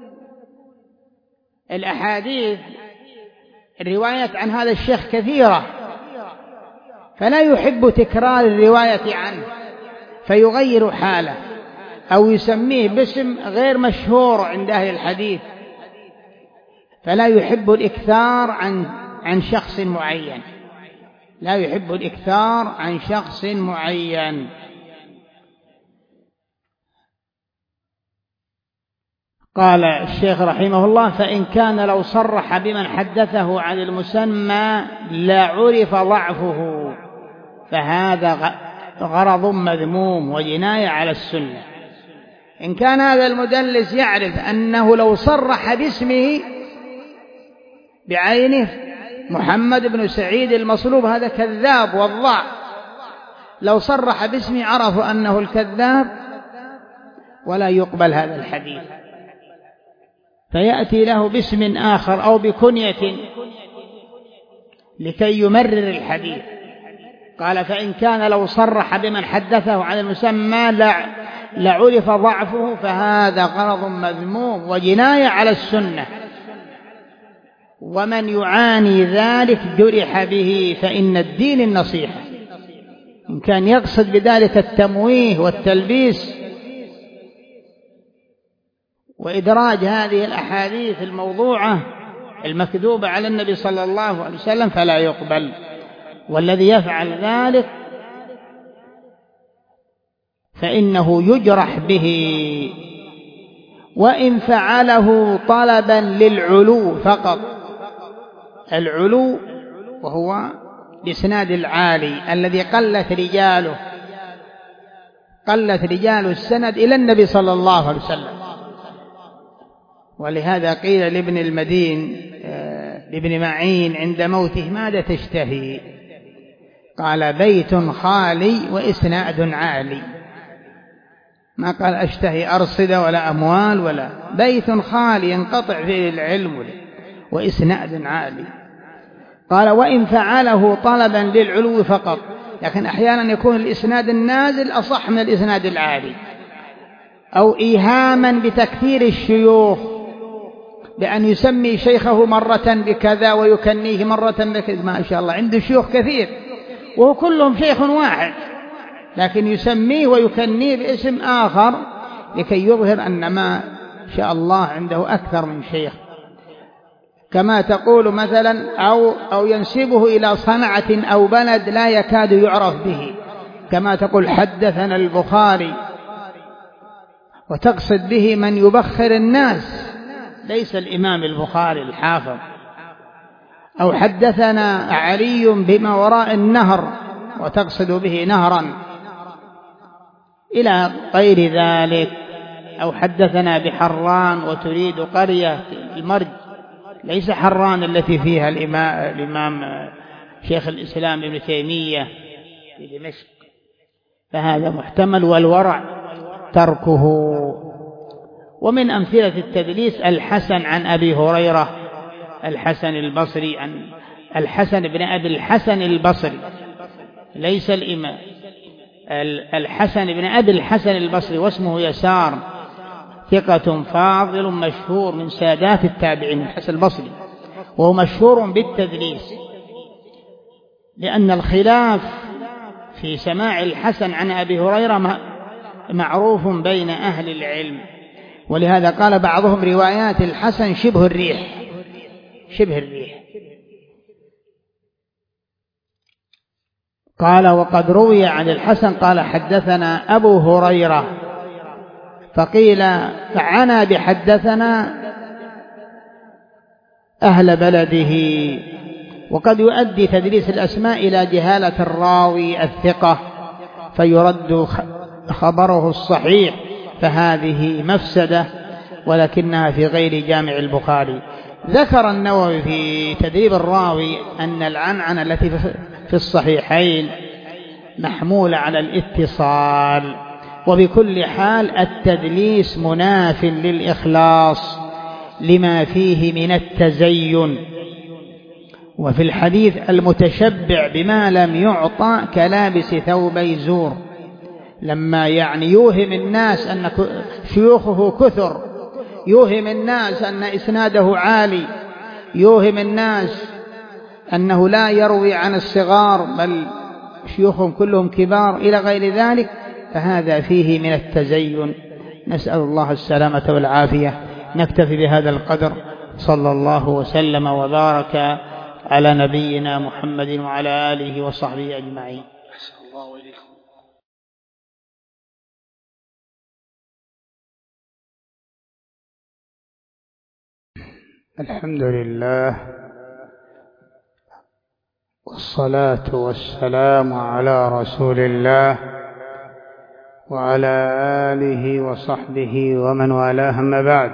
[SPEAKER 1] الأحاديث الروايات عن هذا الشيخ كثيرة، فلا يحب تكرار الرواية عنه فيغير حاله، أو يسميه باسم غير مشهور عند أهل الحديث، فلا يحب الإكثار عن عن شخص معين، لا يحب الإكثار عن شخص معين. قال الشيخ رحمه الله: فإن كان لو صرح بمن حدثه عن المسمى لعرف ضعفه، فهذا غرض مذموم وجناية على السنة. إن كان هذا المدلس يعرف أنه لو صرح باسمه بعينه محمد بن سعيد المصلوب هذا كذاب وضاع، لو صرح باسمه عرفوا أنه الكذاب ولا يقبل هذا الحديث، فيأتي له باسم آخر أو بكنية لكي يمرر الحديث. قال: فإن كان لو صرح بمن حدثه عن المسمى لعرف ضعفه، فهذا غرض مذموم وجناية على السنة، ومن يعاني ذلك جرح به، فإن الدين النصيحة. إن كان يقصد بذلك التمويه والتلبيس وإدراج هذه الأحاديث الموضوعة المكذوبة على النبي صلى الله عليه وسلم فلا يقبل. والذي يفعل ذلك فإنه يجرح به، وإن فعله طلبا للعلو فقط. العلو وهو الإسناد العالي الذي قلت رجاله قلت رجال السند إلى النبي صلى الله عليه وسلم. ولهذا قيل لابن المدين لابن معين عند موته: ماذا تشتهي؟ قال: بيت خالي وإسناد عالي. ما قال أشتهي أرصدة ولا أموال، ولا بيت خالي ينقطع فيه العلم وإسناد عالي. قال: وإن فعله طلبا للعلو فقط. لكن أحيانا يكون الإسناد النازل أصح من الإسناد العالي، أو إيهاما بتكثير الشيوخ، بأن يسمي شيخه مرة بكذا ويكنيه مرة بكذا. ما شاء الله عنده شيوخ كثير وهو كلهم شيخ واحد، لكن يسميه ويكنيه باسم آخر لكي يظهر أن ما شاء الله عنده أكثر من شيخ. كما تقول مثلا أو, أو ينسبه إلى صنعة أو بلد لا يكاد يعرف به، كما تقول حدثنا البخاري، وتقصد به من يبخر الناس ليس الإمام البخاري الحافظ. أو حدثنا علي بما وراء النهر، وتقصد به نهرا إلى غير ذلك. أو حدثنا بحران وتريد قرية المرج، ليس حران التي فيها الإمام شيخ الإسلام ابن تيمية في دمشق، فهذا محتمل، والورع تركه. ومن أمثلة التدليس الحسن عن أبي هريرة، الحسن البصري عن الحسن بن أبي الحسن البصري، ليس الإمام، الحسن بن أبي الحسن البصري، واسمه يسار، ثقة فاضل مشهور من سادات التابعين، الحسن البصري، وهو مشهور بالتدليس، لأن الخلاف في سماع الحسن عن أبي هريرة معروف بين أهل العلم. ولهذا قال بعضهم: روايات الحسن شبه الريح، شبه الريح. قال: وقد روي عن الحسن قال: حدثنا أبو هريرة، فقيل فعنا بحدثنا أهل بلده. وقد يؤدي تدليس الأسماء إلى جهالة الراوي الثقة فيرد خبره الصحيح، فهذه مفسدة، ولكنها في غير جامع البخاري. ذكر النووي في تدريب الراوي أن العنعنة التي في الصحيحين محمولة على الاتصال، وبكل حال التدليس مناف للإخلاص لما فيه من التزين. وفي الحديث: المتشبع بما لم يعطى كلابس ثوبي زور، لما يعني يوهم الناس أن شيوخه كثر، يوهم الناس أن إسناده عالي، يوهم الناس أنه لا يروي عن الصغار بل شيوخهم كلهم كبار إلى غير ذلك، فهذا فيه من التزين. نسأل الله السلامة والعافية. نكتفي بهذا القدر. صلى الله وسلم وبارك على نبينا محمد وعلى آله وصحبه أجمعين.
[SPEAKER 2] أحسن الله إليكم.
[SPEAKER 1] الحمد لله، والصلاة والسلام على رسول الله وعلى آله وصحبه ومن والاه، أما بعد،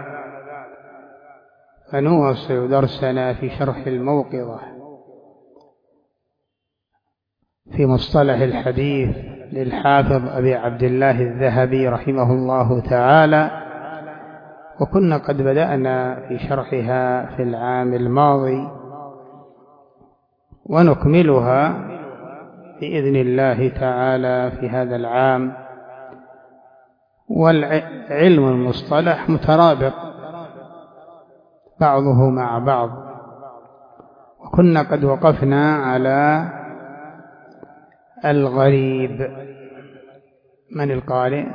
[SPEAKER 1] فنواصل درسنا في شرح الموقظة في مصطلح الحديث للحافظ أبي عبد الله الذهبي رحمه الله تعالى، وكنا قد بدأنا في شرحها في العام الماضي، ونكملها بإذن الله تعالى في هذا العام. والعلم المصطلح مترابط بعضه مع بعض، وكنا قد وقفنا على الغريب. من القارئ؟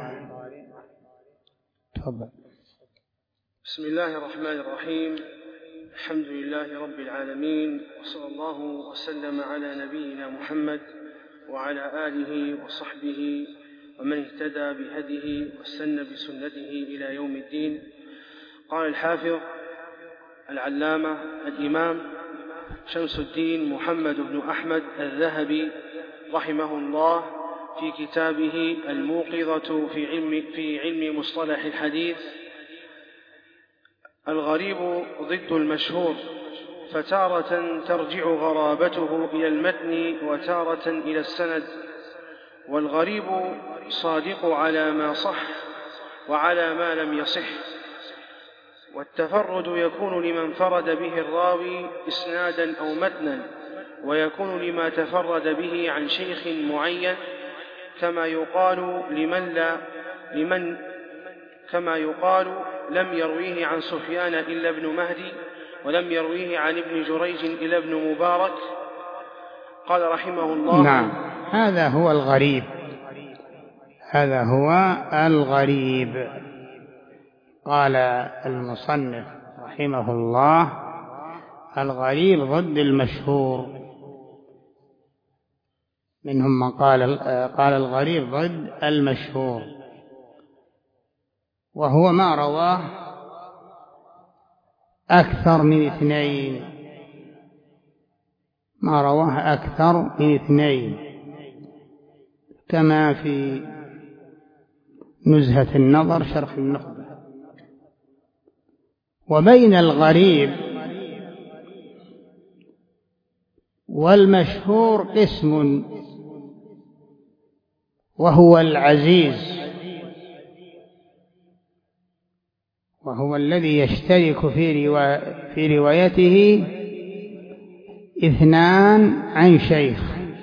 [SPEAKER 1] تفضل.
[SPEAKER 2] بسم الله الرحمن الرحيم. الحمد لله رب العالمين، وصلى الله وسلم على نبينا محمد وعلى آله وصحبه ومن اهتدى بهديه واستنى بسنته إلى يوم الدين. قال الحافظ العلامة الإمام شمس الدين محمد بن أحمد الذهبي رحمه الله في كتابه الموقظة في علم, في علم مصطلح الحديث: الغريب ضد المشهور، فتارة ترجع غرابته إلى المتن وتارة إلى السند. والغريب صادق على ما صح وعلى ما لم يصح، والتفرد يكون لمن فرد به الراوي إسنادا أو متنا، ويكون لما تفرد به عن شيخ معين، كما يقال لمن لا لمن كما يقال لم يرويه عن سفيان إلا ابن مهدي، ولم يرويه عن ابن جريج إلا ابن مبارك. قال رحمه الله:
[SPEAKER 1] نعم، هذا هو الغريب، هذا هو الغريب. قال المصنف رحمه الله: الغريب ضد المشهور. منهم من قال قال الغريب ضد المشهور، وهو ما رواه أكثر من اثنين، ما رواه أكثر من اثنين، كما في نزهة النظر شرح النخبة. وبين الغريب والمشهور قسم، وهو العزيز، وهو الذي يشترك في روا... في روايته اثنان عن شيخ،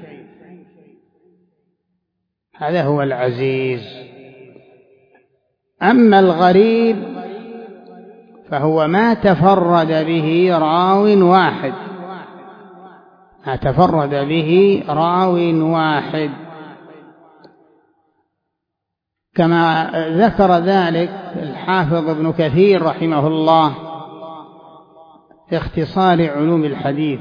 [SPEAKER 1] هذا هو العزيز. أما الغريب فهو ما تفرد به راو واحد، ما تفرد به راو واحد، كما ذكر ذلك الحافظ ابن كثير رحمه الله في اختصار علوم الحديث.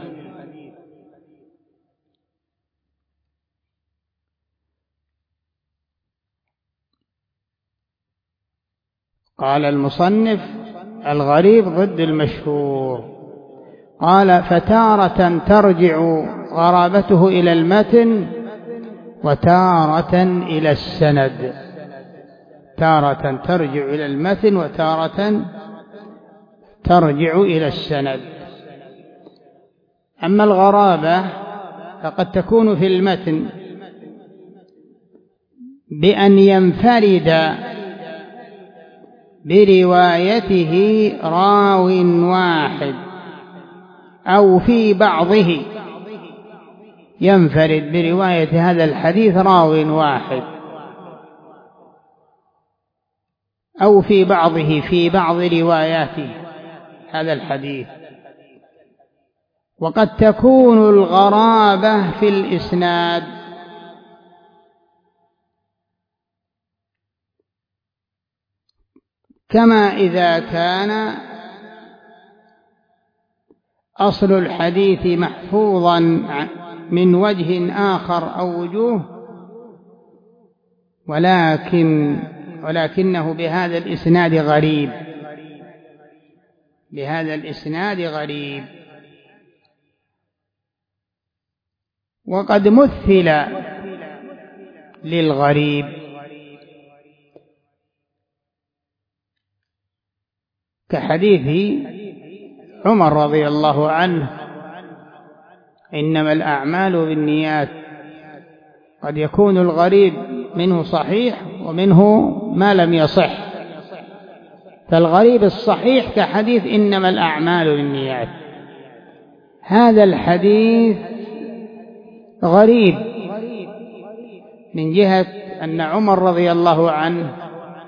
[SPEAKER 1] قال المصنف: الغريب ضد المشهور. قال: فتارة ترجع غرابته إلى المتن وتارة إلى السند، تارة ترجع إلى المتن وتارة ترجع إلى السند. أما الغرابة فقد تكون في المتن بأن ينفرد بروايته راو واحد، أو في بعضه ينفرد برواية هذا الحديث راو واحد، أو في بعضه في بعض رواياته هذا الحديث. وقد تكون الغرابة في الإسناد، كما إذا كان أصل الحديث محفوظا من وجه آخر أو وجوه، ولكن ولكنه بهذا الإسناد غريب، بهذا الإسناد غريب. وقد مثل للغريب كحديث عمر رضي الله عنه: إنما الأعمال بالنيات. قد يكون الغريب منه صحيح ومنه ما لم يصح، فالغريب الصحيح كحديث إنما الأعمال بالنيات، هذا الحديث غريب من جهة أن عمر رضي الله عنه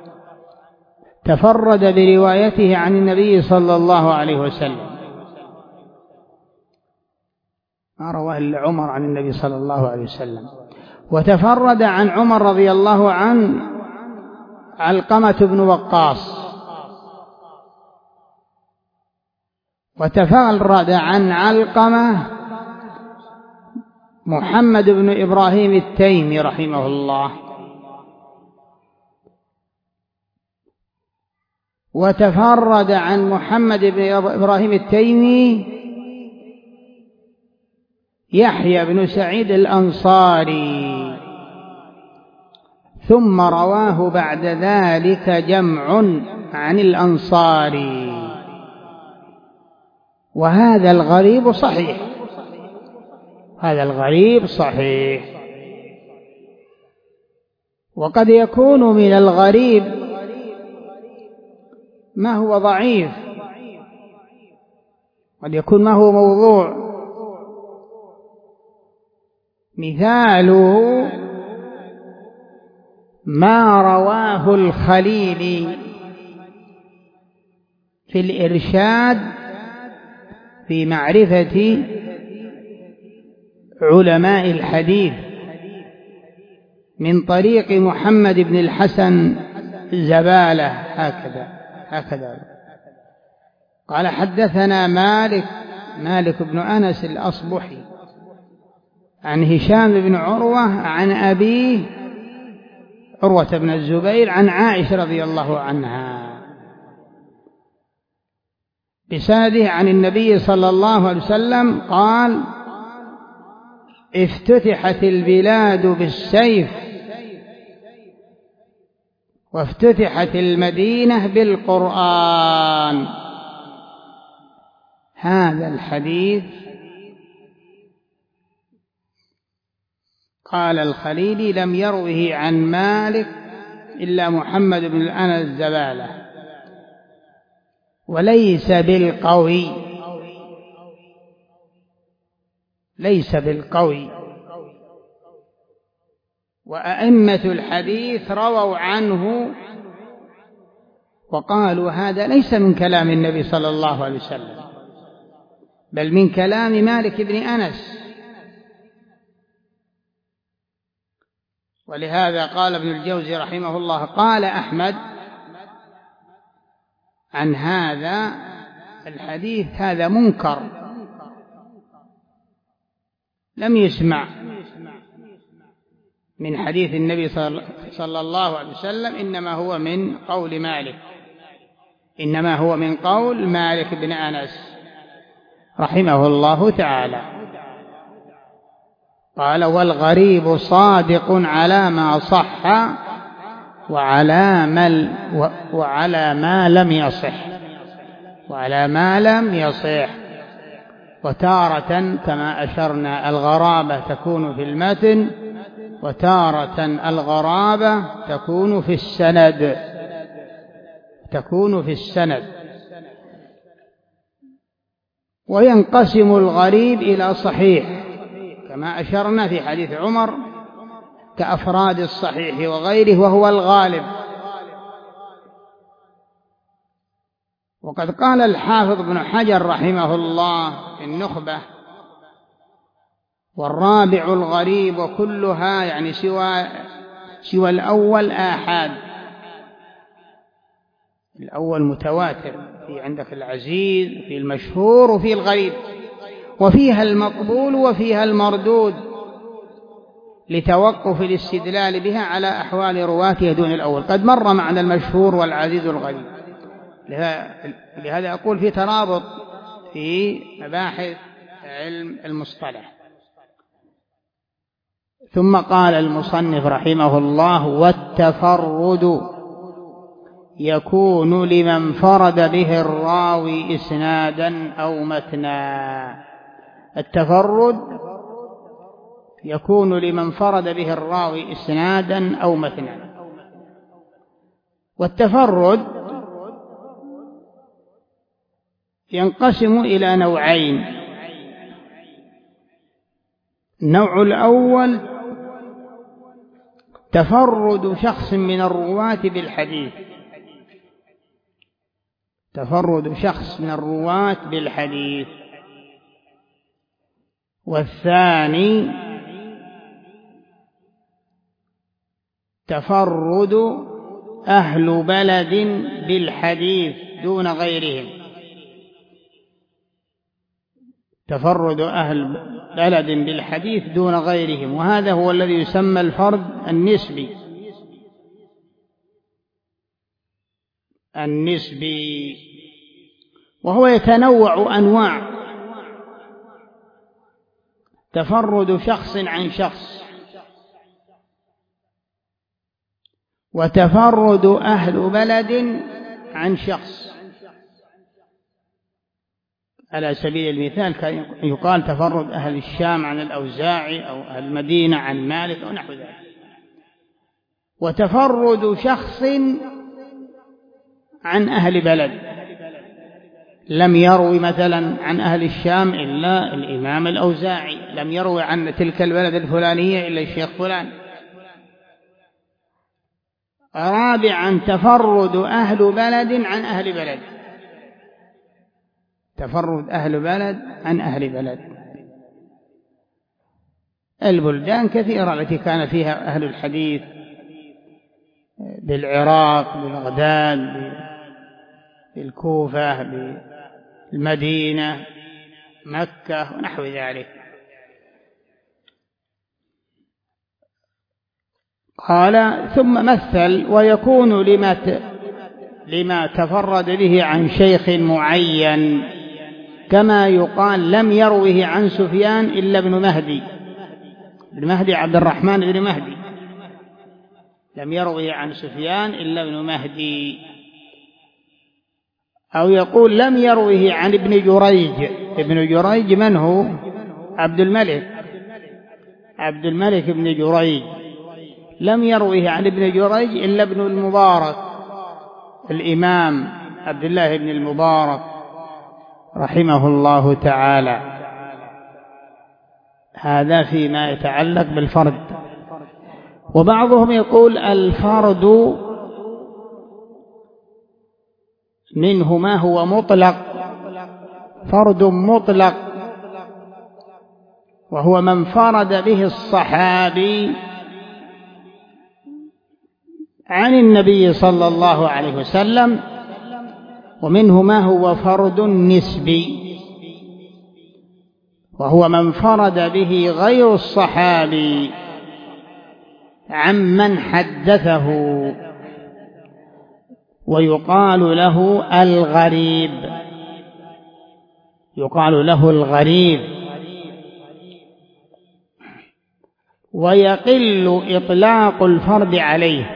[SPEAKER 1] تفرد بروايته عن النبي صلى الله عليه وسلم، ما رواه إلا عمر عن النبي صلى الله عليه وسلم. وتفرد عن عمر رضي الله عنه علقمة بن وقاص، وتفرد عن علقمة محمد بن إبراهيم التيمي رحمه الله، وتفرد عن محمد بن إبراهيم التيمي يحيى بن سعيد الأنصاري، ثم رواه بعد ذلك جمع عن الأنصاري. وهذا الغريب صحيح، هذا الغريب صحيح. وقد يكون من الغريب ما هو ضعيف، قد يكون ما هو موضوع. مثاله ما رواه الخليلي في الإرشاد في معرفة علماء الحديث من طريق محمد بن الحسن زبالة، هكذا هكذا قال: حدثنا مالك مالك بن أنس الأصبحي عن هشام بن عروة عن أبيه عروة بن الزبير عن عائشة رضي الله عنها بسنده عن النبي صلى الله عليه وسلم قال: افتتحت البلاد بالسيف وافتتحت المدينة بالقرآن. هذا الحديث قال الخليلي لم يروه عن مالك إلا محمد بن الأنس الزبالة، وليس بالقوي، ليس بالقوي. وأئمة الحديث رووا عنه وقالوا هذا ليس من كلام النبي صلى الله عليه وسلم، بل من كلام مالك بن أنس. ولهذا قال ابن الجوزي رحمه الله: قال أحمد عن هذا الحديث هذا منكر، لم يسمع من حديث النبي صلى الله عليه وسلم، إنما هو من قول مالك، إنما هو من قول مالك بن أنس رحمه الله تعالى. قال: والغريب صادق على ما صح وعلى ما, وعلى ما لم يصح وعلى ما لم يصح. وتارة كما أشرنا الغرابة تكون في المتن، وتارة الغرابة تكون في السند تكون في السند وينقسم الغريب إلى صحيح كما أشرنا في حديث عمر كأفراد الصحيح وغيره، وهو الغالب. وقد قال الحافظ ابن حجر رحمه الله في النخبة: والرابع الغريب وكلها يعني سوى سوى الأول آحاد. الأول متواتر، في عندك العزيز في المشهور وفي الغريب، وفيها المقبول وفيها المردود، لتوقف الاستدلال بها على أحوال رواتها دون الأول. قد مر معنا المشهور والعزيز والغريب، لهذا أقول في ترابط في مباحث علم المصطلح. ثم قال المصنف رحمه الله: والتفرد يكون لمن فرد به الراوي إسنادا أو متنا. التفرد يكون لمن فرد به الراوي إسنادا أو متنا. والتفرد ينقسم إلى نوعين: النوع الأول تفرد شخص من الرواة بالحديث، تفرد شخص من الرواة بالحديث. والثاني تفرد أهل بلد بالحديث دون غيرهم، تفرد أهل بلد بالحديث دون غيرهم، وهذا هو الذي يسمى الفرد النسبي. النسبي وهو يتنوع أنواع، تفرد شخص عن شخص، وتفرد أهل بلد عن شخص. على سبيل المثال يقال تفرد أهل الشام عن الأوزاعي، أو أهل المدينة عن مالك، أو نحو ذلك. وتفرد شخص عن أهل بلد، لم يروي مثلا عن أهل الشام إلا الإمام الأوزاعي، لم يروي عن تلك البلد الفلانية إلا الشيخ فلان. رابعا تفرد أهل بلد عن أهل بلد، تفرد أهل بلد عن أهل بلد. البلدان كثيرة التي كان فيها أهل الحديث، بالعراق، ببغداد، بالكوفة، بالمدينة، مكة ونحو ذلك. قال ثم مثل ويكون لما لما تفرد به عن شيخ معين، كما يقال لم يروه عن سفيان إلا ابن مهدي، ابن مهدي عبد الرحمن بن مهدي، لم يروه عن سفيان إلا ابن مهدي. أو يقول لم يروه عن ابن جريج، ابن جريج من هو؟ عبد الملك، عبد الملك بن جريج، لم يروه عن ابن جريج إلا ابن المبارك، الإمام عبد الله بن المبارك رحمه الله تعالى. هذا فيما يتعلق بالفرد. وبعضهم يقول الفرد منه ما هو مطلق، فرد مطلق، وهو من فرد به الصحابي عن النبي صلى الله عليه وسلم. ومنه ما هو فرد نسبي، وهو من فرد به غير الصحابي عمن حدثه، ويقال له الغريب، يقال له الغريب. ويقل إطلاق الفرد عليه،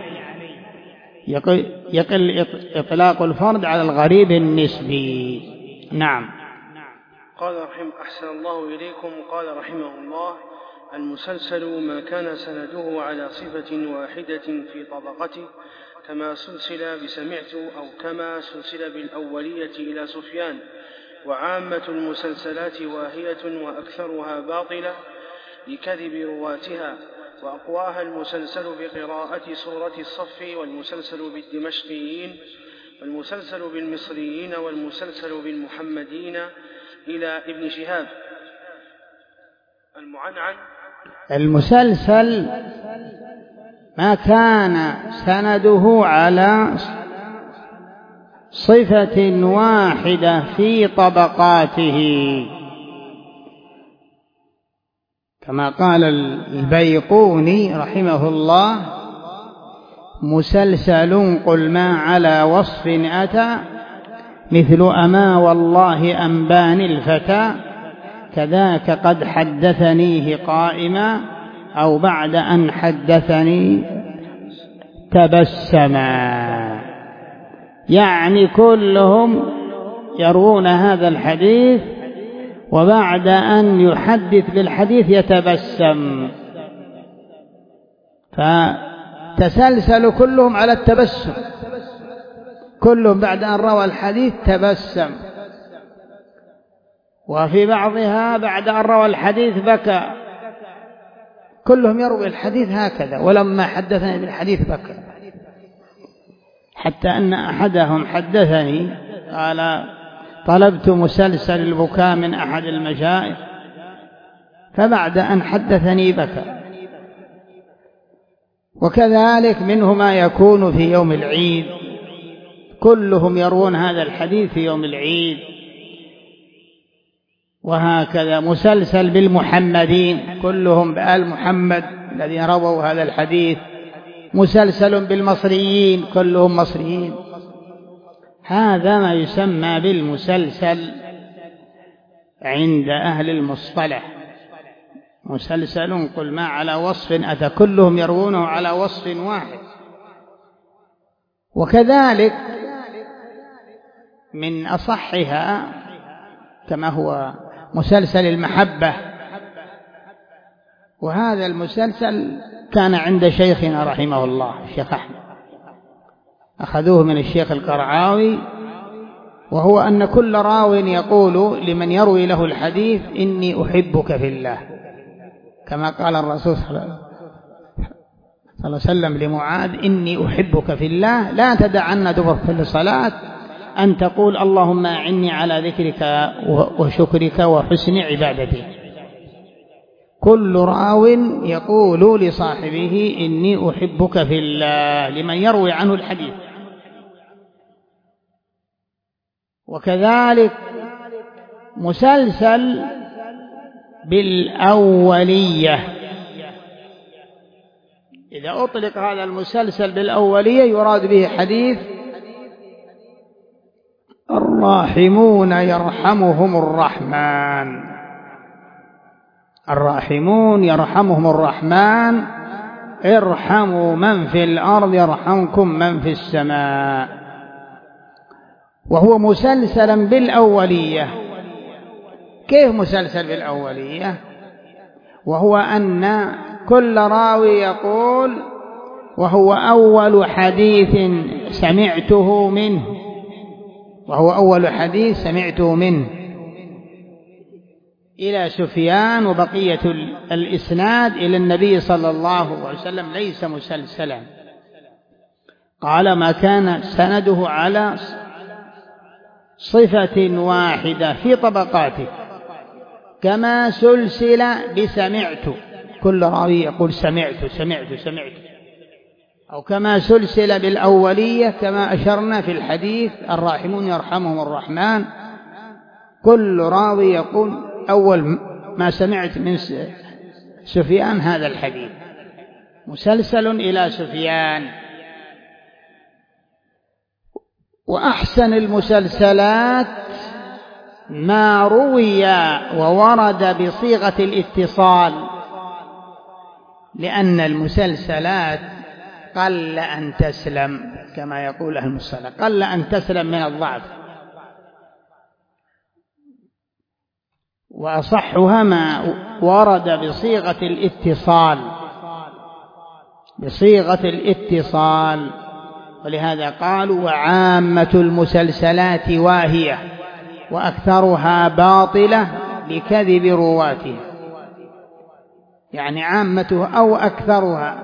[SPEAKER 1] يقل إطلاق الفرد على الغريب النسبي. نعم.
[SPEAKER 2] قال رحمه أحسن الله إليكم. قال رحمه الله: المسلسل ما كان سنده على صفة واحدة في طبقته، كما سلسل بسمعت أو كما سلسل بالأولية إلى سفيان. وعامة المسلسلات واهية وأكثرها باطلة لكذب رواتها، وأقواها المسلسل بقراءة سورة الصف، والمسلسل بالدمشقيين، والمسلسل بالمصريين، والمسلسل بالمحمدين إلى ابن شهاب. المعنعن
[SPEAKER 1] المسلسل ما كان سنده على صفة واحدة في طبقاته، كما قال البيقوني رحمه الله: مسلسل قل ما على وصف أتى، مثل أما والله أنباني الفتى، كذاك قد حدثنيه قائما، أو بعد أن حدثني تبسما. يعني كلهم يروون هذا الحديث، وبعد أن يحدث بالحديث يتبسم، فتسلسل كلهم على التبسم، كلهم بعد أن روى الحديث تبسم. وفي بعضها بعد أن روى الحديث بكى، كلهم يروي الحديث هكذا، ولما حدثني بالحديث بكى. حتى أن أحدهم حدثني قال: طلبت مسلسل البكاء من أحد المشايخ، فبعد أن حدثني بكى. وكذلك منه ما يكون في يوم العيد، كلهم يروون هذا الحديث في يوم العيد. وهكذا مسلسل بالمحمدين، كلهم بآل محمد الذين رووا هذا الحديث. مسلسل بالمصريين، كلهم مصريين. هذا ما يسمى بالمسلسل عند أهل المصطلح. مسلسل قل ما على وصف أتى، كلهم يروونه على وصف واحد. وكذلك من أصحها كما هو مسلسل المحبة، وهذا المسلسل كان عند شيخنا رحمه الله الشيخ أحمد، أخذوه من الشيخ القرعاوي، وهو أن كل راو يقول لمن يروي له الحديث إني أحبك في الله، كما قال الرسول صلى الله عليه وسلم لمعاذ إني أحبك في الله لا تدعن دبر كل صلاة أن تقول اللهم أعني على ذكرك وشكرك وحسن عبادتك. كل راو يقول لصاحبه إني أحبك في الله لمن يروي عنه الحديث. وكذلك مسلسل بالأولية، إذا أطلق هذا المسلسل بالأولية يراد به حديث الراحمون يرحمهم الرحمن، الراحمون يرحمهم الرحمن، ارحموا من في الأرض يرحمكم من في السماء. وهو مسلسلا بالأولية. كيف مسلسل بالأولية؟ وهو أن كل راوي يقول وهو أول حديث سمعته منه، وهو أول حديث سمعته منه إلى سفيان، وبقية الإسناد إلى النبي صلى الله عليه وسلم ليس مسلسلا. قال ما كان سنده على صفة واحدة في طبقاته كما سلسل بسمعت، كل راوي يقول سمعت سمعت سمعت، أو كما سلسل بالأولية كما أشرنا في الحديث الراحمون يرحمهم الرحمن. كل راوي يقول أول ما سمعت من سفيان هذا الحديث، مسلسل إلى سفيان. وأحسن المسلسلات ما روي وورد بصيغة الاتصال، لأن المسلسلات قل أن تسلم كما يقول أهل المصطلح، قل أن تسلم من الضعف. وأصحها ما ورد بصيغة الاتصال، بصيغة الاتصال. ولهذا قالوا وعامة المسلسلات واهية وأكثرها باطلة لكذب رواتها، يعني عامتها أو أكثرها.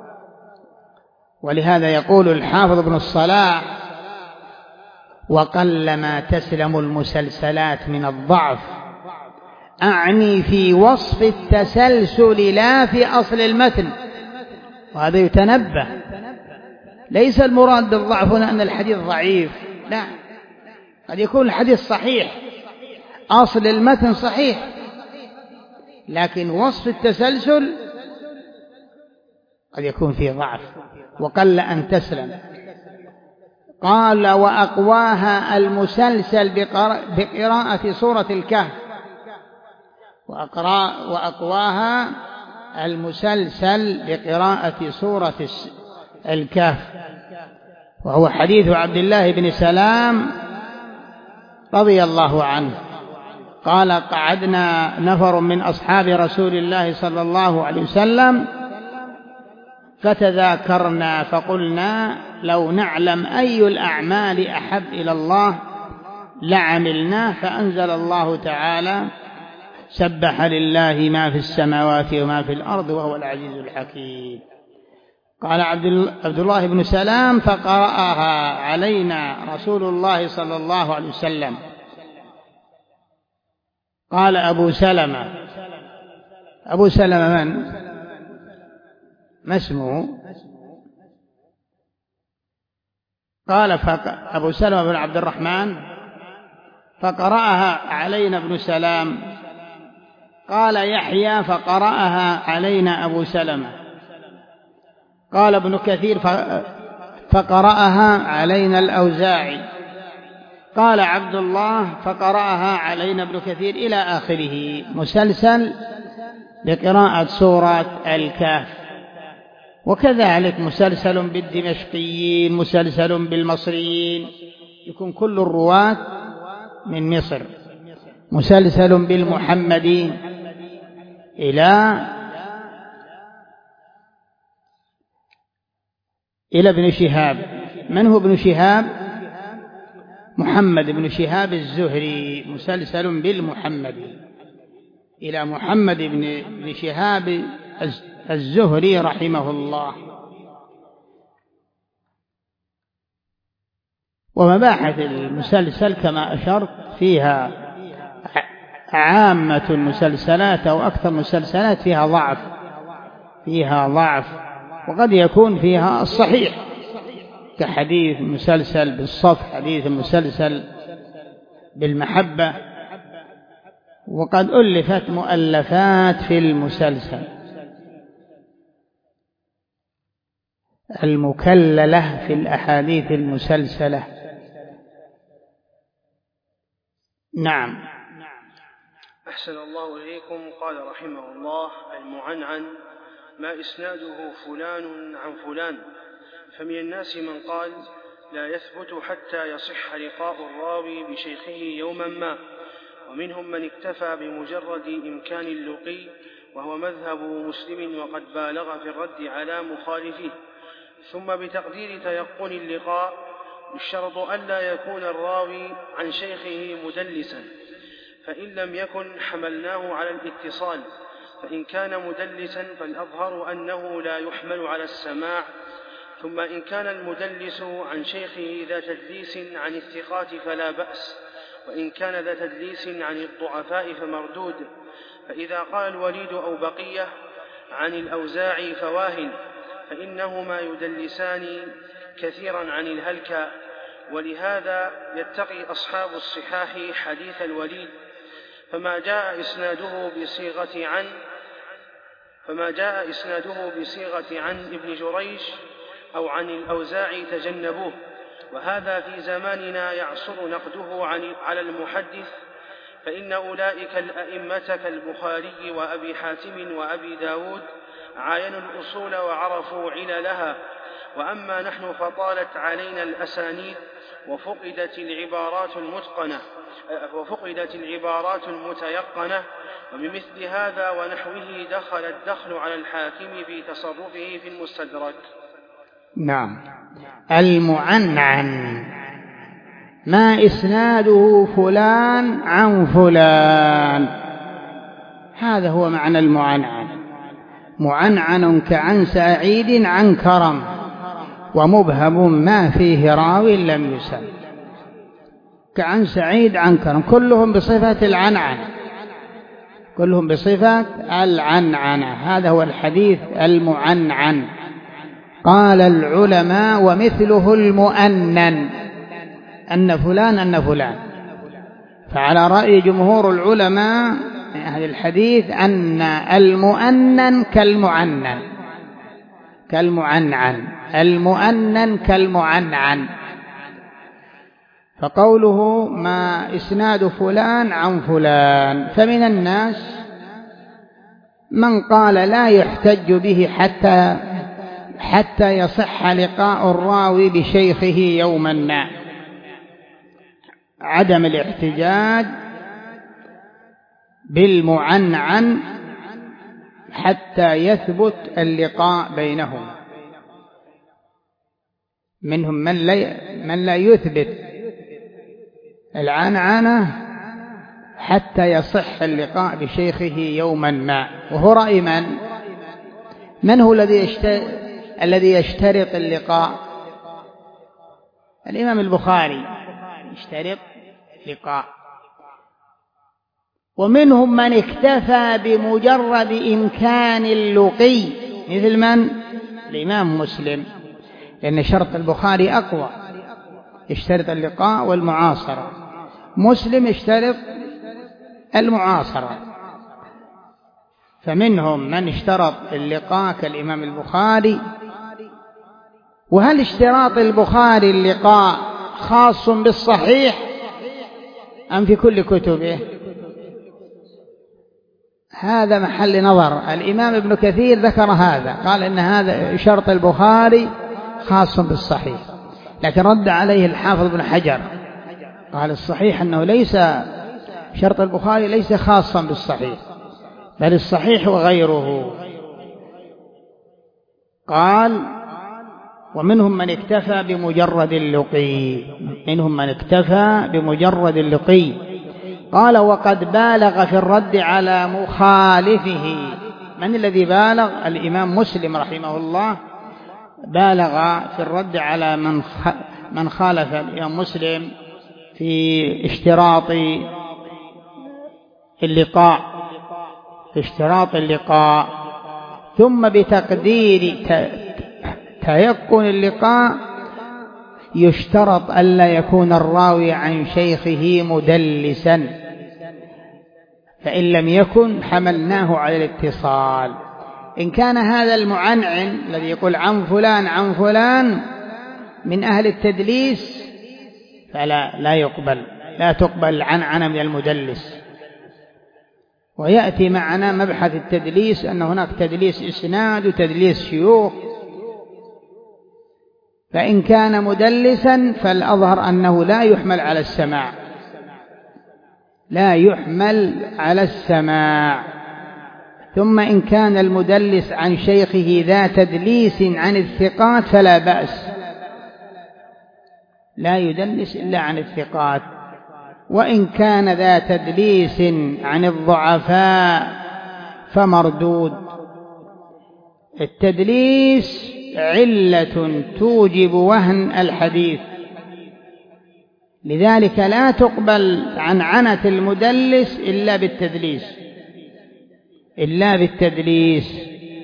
[SPEAKER 1] ولهذا يقول الحافظ ابن الصلاح وقلما تسلم المسلسلات من الضعف، أعني في وصف التسلسل لا في أصل المتن. وهذا يتنبه، ليس المراد بالضعف هنا أن الحديث ضعيف، لا، قد يكون الحديث صحيح، أصل المتن صحيح، لكن وصف التسلسل قد يكون فيه ضعف وقل أن تسلم. قال وأقواها المسلسل بقراءة سورة الكهف، وأقواها المسلسل بقراءة سورة الكهف، وهو حديث عبد الله بن سلام رضي الله عنه قال قعدنا نفر من أصحاب رسول الله صلى الله عليه وسلم فتذاكرنا فقلنا لو نعلم أي الأعمال أحب إلى الله لعملناه، فأنزل الله تعالى سبح لله ما في السماوات وما في الأرض وهو العزيز الحكيم. قال عبد الله بن سلام فقرأها علينا رسول الله صلى الله عليه وسلم. قال أبو سلمة، أبو سلمة من؟ ما اسمه؟ قال أبو سلمة بن عبد الرحمن فقرأها علينا ابن سلام. قال يحيى فقرأها علينا أبو سلمة. قال ابن كثير فقرأها علينا الأوزاعي. قال عبد الله فقرأها علينا ابن كثير إلى آخره، مسلسل بقراءة سورة الكهف. وكذلك مسلسل بالدمشقيين، مسلسل بالمصريين، يكون كل الرواة من مصر، مسلسل بالمحمدين إلى إلى ابن شهاب. من هو ابن شهاب؟ محمد بن شهاب الزهري، مسلسل بالمحمدي إلى محمد بن شهاب الزهري رحمه الله. ومباحث المسلسل كما أشرت فيها عامة المسلسلات أو أكثر المسلسلات فيها ضعف فيها ضعف وقد يكون فيها الصحيح، كحديث مسلسل بالصف، حديث مسلسل بالمحبة. وقد ألفت مؤلفات في المسلسل المكللة في الأحاديث المسلسلة.
[SPEAKER 2] نعم. أحسن الله إليكم. قال رحمه الله: المعنعن ما إسناده فلان عن فلان، فمن الناس من قال لا يثبت حتى يصح لقاء الراوي بشيخه يوما ما، ومنهم من اكتفى بمجرد إمكان اللقي، وهو مذهب مسلم وقد بالغ في الرد على مخالفيه. ثم بتقدير تيقن اللقاء يشترط ألا يكون الراوي عن شيخه مدلسا، فإن لم يكن حملناه على الاتصال، فإن كان مدلسا فالأظهر أنه لا يحمل على السماع. ثم إن كان المدلس عن شيخه ذا تدليس عن الثقات فلا بأس، وإن كان ذا تدليس عن الضعفاء فمردود. فإذا قال الوليد أو بقية عن الأوزاعي فواهن، فإنهما يدلسان كثيرا عن الهلكة، ولهذا يتقي أصحاب الصحاح حديث الوليد. فما جاء إسناده بصيغة عن فما جاء إسناده بصيغة عن ابن جريج أو عن الأوزاعي تجنبوه، وهذا في زماننا يعصر نقده على المحدث، فإن أولئك الأئمة كالبخاري وأبي حاتم وأبي داود عاينوا الأصول وعرفوا عللها، وأما نحن فطالت علينا الأسانيد وفقدت العبارات المتقنة وفقدت العبارات المتيقنة. وبمثل هذا ونحوه دخل الدخل على الحاكم في تصرفه في المستدرك.
[SPEAKER 1] نعم. المعنعن ما إسناده فلان عن فلان، هذا هو معنى المعنعن. معنعن كعن سعيد عن كرم، ومبهم ما فيه راو لم يسم. كعن سعيد عن كرم كلهم بصفة العنعنة، كلهم بصفة العنعنة. هذا هو الحديث المعنعن. قال العلماء ومثله المؤنن، أن فلان أن فلان. فعلى رأي جمهور العلماء من أهل الحديث أن المؤنن كالمعنن كالمعنعن المؤنن كالمعنعن. فقوله ما إسناد فلان عن فلان، فمن الناس من قال لا يحتج به حتى حتى يصح لقاء الراوي بشيخه يوما ما، عدم الاحتجاج بالمعنعن حتى يثبت اللقاء بينهم. منهم من لا من لا يثبت العنعنة حتى يصح اللقاء بشيخه يوما ما، وهو رأي من؟ من هو الذي يشترط الذي يشترط اللقاء؟ الإمام البخاري يشترط لقاء. ومنهم من اكتفى بمجرد إمكان اللقي، مثل من؟ الإمام مسلم، لأن شرط البخاري أقوى، يشترط اللقاء والمعاصرة، مسلم يشترط المعاصرة. فمنهم من اشترط اللقاء كالإمام البخاري. وهل اشتراط البخاري اللقاء خاص بالصحيح أم في كل كتبه؟ هذا محل نظر. الإمام ابن كثير ذكر هذا، قال إن هذا شرط البخاري خاص بالصحيح، لكن رد عليه الحافظ ابن حجر قال الصحيح أنه ليس شرط البخاري ليس خاصا بالصحيح، بل الصحيح وغيره. قال ومنهم من اكتفى بمجرد اللقي، منهم من اكتفى بمجرد اللقي. قال وقد بالغ في الرد على مخالفه. من الذي بالغ؟ الإمام مسلم رحمه الله بالغ في الرد على من من خالف الإمام مسلم في اشتراط اللقاء في اشتراط اللقاء ثم بتقدير تيقن اللقاء يشترط ألا يكون الراوي عن شيخه مدلسا، فإن لم يكن حملناه على الاتصال. إن كان هذا المعنعن الذي يقول عن فلان عن فلان من أهل التدليس فلا لا يقبل لا تقبل عنعنة من المدلس. ويأتي معنا مبحث التدليس أن هناك تدليس إسناد وتدليس شيوخ. فإن كان مدلسا فالأظهر أنه لا يحمل على السماع لا يحمل على السماع. ثم إن كان المدلس عن شيخه ذا تدليس عن الثقات فلا بأس، لا يدلس إلا عن الثقات. وإن كان ذا تدليس عن الضعفاء فمردود. التدليس علة توجب وهن الحديث، لذلك لا تقبل عنعنة المدلس إلا بالتدليس إلا بالتدليس.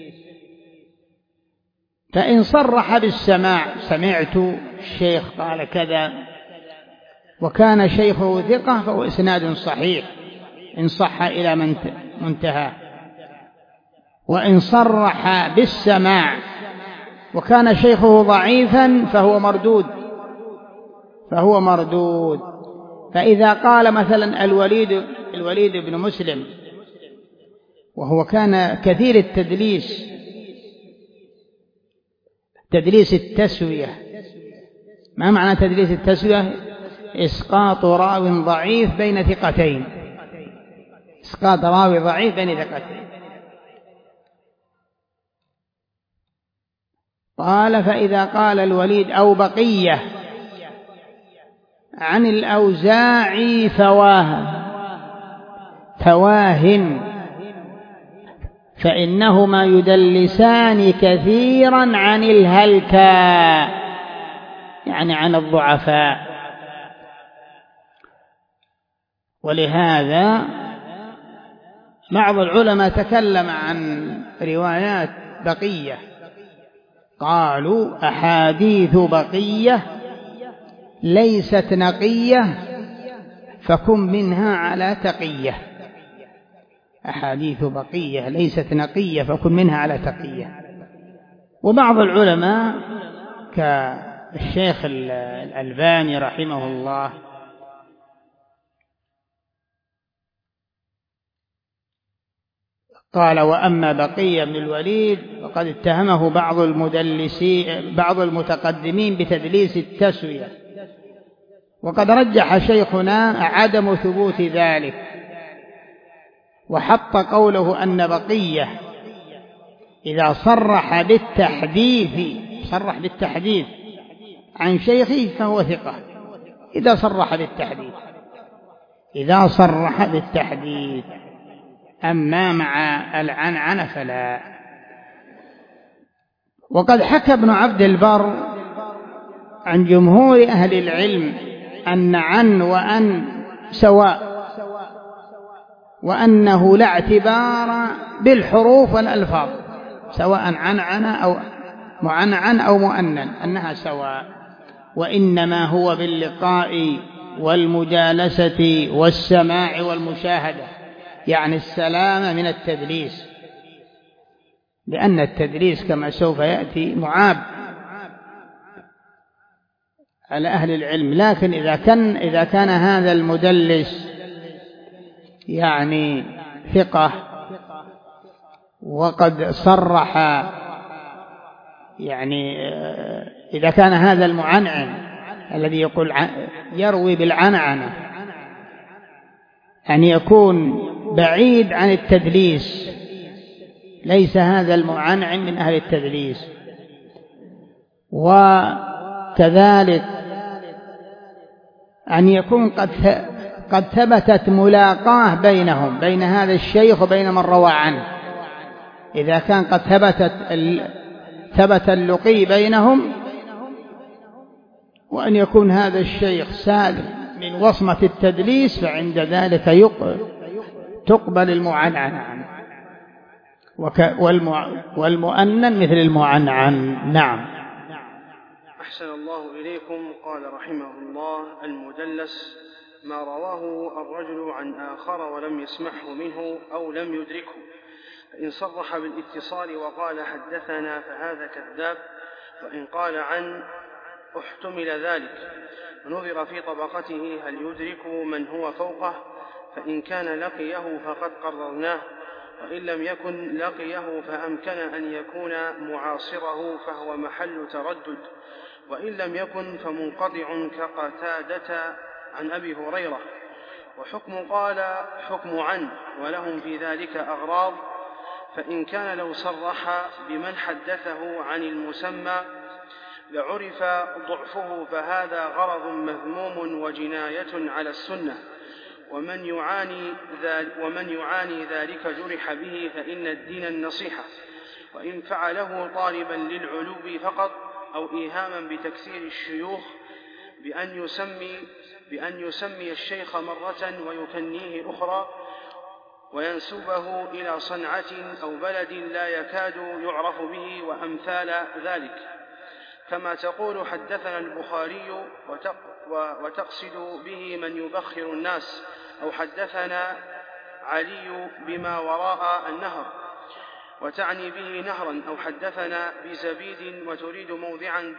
[SPEAKER 1] فإن صرح بالسماع سمعت الشيخ قال كذا وكان شيخه ثقة فهو إسناد صحيح إن صح إلى منتهى. وإن صرح بالسماع وكان شيخه ضعيفا فهو مردود فهو مردود. فإذا قال مثلا الوليد الوليد بن مسلم وهو كان كثير التدليس تدليس التسوية. ما معنى تدليس التسوية؟ إسقاط راو ضعيف بين ثقتين إسقاط راوي ضعيف بين ثقتين. قال فإذا قال الوليد أو بقية عن الأوزاعي فواه فواهن فإنهما يدلسان كثيرا عن الهلكا، يعني عن الضعفاء. ولهذا بعض العلماء تكلم عن روايات بقية، قالوا أحاديث بقية ليست نقية فكن منها على تقية. أحاديث بقية ليست نقية فكن منها على تقية. وبعض العلماء كالشيخ الألباني رحمه الله قال وأما بقية من الوليد فقد اتهمه بعض المدلسين بعض المتقدمين بتدليس التسوية، وقد رجح شيخنا عدم ثبوت ذلك، وحط قوله أن بقية إذا صرح بالتحديث صرح بالتحديث عن شيخه فهو ثقة. إذا صرح بالتحديث إذا صرح بالتحديث أما مع العنعنة فلا. وقد حكى ابن عبد البر عن جمهور أهل العلم أن عن وأن سواء، وأنه لا اعتبار بالحروف والألفاظ، سواء عنعنة أو معنعن أو مؤنن أنها سواء، وإنما هو باللقاء والمجالسة والسماع والمشاهدة، يعني السلامة من التدليس، لأن التدليس كما سوف يأتي معاب على أهل العلم. لكن إذا كان إذا كان هذا المدلس يعني ثقة وقد صرح، يعني إذا كان هذا المعنعن الذي يقول يروي بالعنعنة أن يكون بعيد عن التدليس، ليس هذا المعنعن من أهل التدليس. وكذلك أن يكون قد قد ثبتت ملاقاه بينهم، بين هذا الشيخ وبين من روى عنه، إذا كان قد ثبتت ثبت اللقي بينهم، وأن يكون هذا الشيخ سالم من وصمة التدليس، فعند ذلك تقبل المعنعن عنه، والمؤنن مثل المعنعن. نعم.
[SPEAKER 2] أحسن الله إليكم. قال رحمه الله: المدلس ما رواه الرجل عن آخر ولم يسمعه منه أو لم يدركه، فإن صرح بالاتصال وقال حدثنا فهذا كذاب، وإن قال عن احتمل ذلك، ونظر في طبقته هل يدرك من هو فوقه، فإن كان لقيه فقد قررناه، وإن لم يكن لقيه فأمكن أن يكون معاصره فهو محل تردد، وإن لم يكن فمنقطع كقتادة عن أبي هريرة. وحكم قال حكم عن، ولهم في ذلك أغراض، فإن كان لو صرح بمن حدثه عن المسمى لعرف ضعفه، فهذا غرض مذموم وجناية على السنة، ومن يعاني ذلك, ومن يعاني ذلك جرح به، فإن الدين النصيحة. وإن فعله طالبا للعلو فقط أو إيهاما بتكثير الشيوخ بأن يسمي, بأن يسمي الشيخ مرة ويكنيه أخرى وينسبه إلى صنعة أو بلد لا يكاد يعرف به وأمثال ذلك، كما تقول حدثنا البخاري وتقصد به من يبخر الناس، أو حدثنا علي بما وراء النهر وتعني به نهرا، أو حدثنا بزبيد وتريد موضعا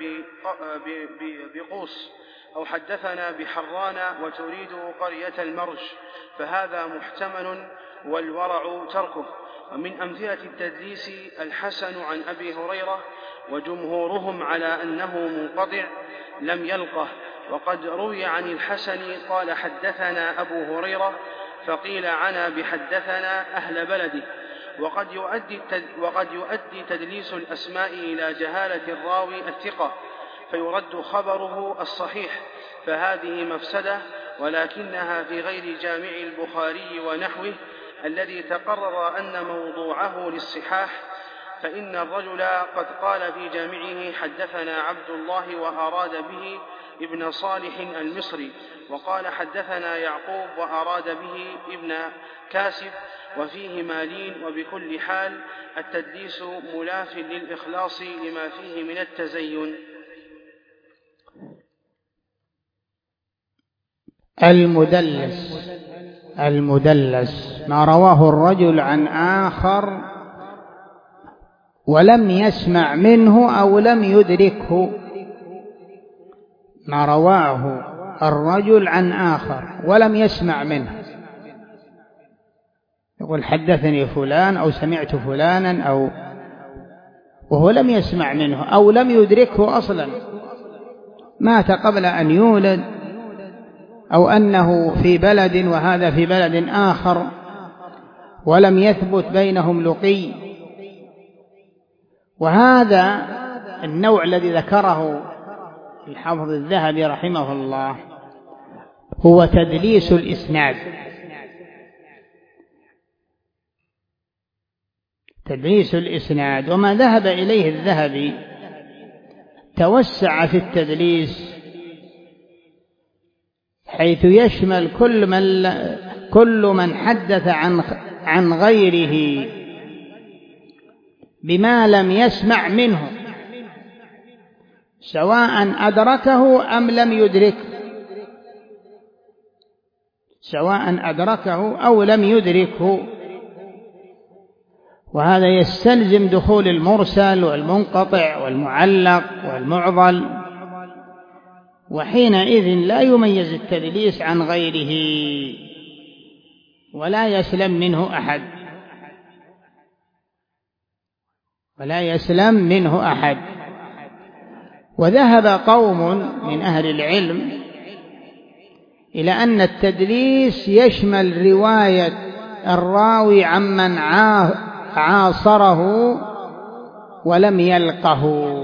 [SPEAKER 2] بقوس، أو حدثنا بحران وتريد قرية المرج، فهذا محتمل والورع تركه. ومن أمثلة التدليس الحسن عن أبي هريرة، وجمهورهم على أنه منقطع لم يلقه، وقد روي عن الحسن قال حدثنا أبو هريرة، فقيل عنا بحدثنا أهل بلده. وقد يؤدي, وقد يؤدي تدليس الأسماء إلى جهالة الراوي الثقة فيرد خبره الصحيح، فهذه مفسدة، ولكنها في غير جامع البخاري ونحوه الذي تقرر أن موضوعه للصحاح، فإن الرجل قد قال في جامعه حدثنا عبد الله وأراد به ابن صالح المصري، وقال حدثنا يعقوب وأراد به ابن كاسب، وفيه مالين. وبكل حال التدليس ملاف للإخلاص لما فيه من التزين.
[SPEAKER 1] المدلس المدلس ما رواه الرجل عن آخر ولم يسمع منه أو لم يدركه. ما رواه الرجل عن آخر ولم يسمع منه، يقول حدثني فلان أو سمعت فلانا، أو وهو لم يسمع منه أو لم يدركه أصلا، مات قبل أن يولد، أو أنه في بلد وهذا في بلد آخر ولم يثبت بينهم لقي. وهذا النوع الذي ذكره الحافظ الذهبي رحمه الله هو تدليس الإسناد. تدليس الإسناد، وما ذهب إليه الذهبي توسع في التدليس حيث يشمل كل من كل من حدث عن عن غيره بما لم يسمع منه سواء أدركه أم لم يدرك، سواء أدركه أو لم يدركه. وهذا يستلزم دخول المرسل والمنقطع والمعلق والمعضل، وحينئذ لا يميز التدليس عن غيره ولا يسلم منه أحد، ولا يسلم منه أحد. وذهب قوم من أهل العلم إلى أن التدليس يشمل رواية الراوي عمن عاصره ولم يلقه،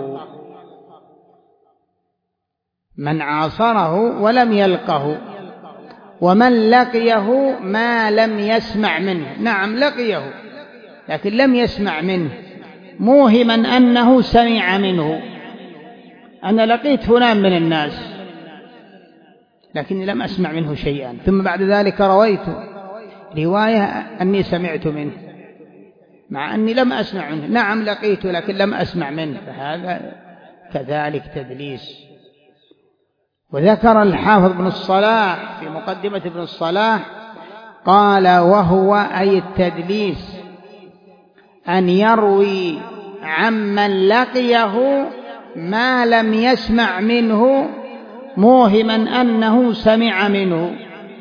[SPEAKER 1] من عاصره ولم يلقه، ومن لقيه ما لم يسمع منه. نعم لقيه لكن لم يسمع منه، موهما أنه سمع منه. أنا لقيت فلان من الناس لكني لم أسمع منه شيئا، ثم بعد ذلك رويت رواية أني سمعت منه مع أني لم أسمع منه. نعم لقيت لكن لم أسمع منه، فهذا كذلك تدليس. وذكر الحافظ بن الصلاح في مقدمة ابن الصلاح قال: وهو أي التدليس أن يروي عمن لقيه ما لم يسمع منه موهما أنه سمع منه.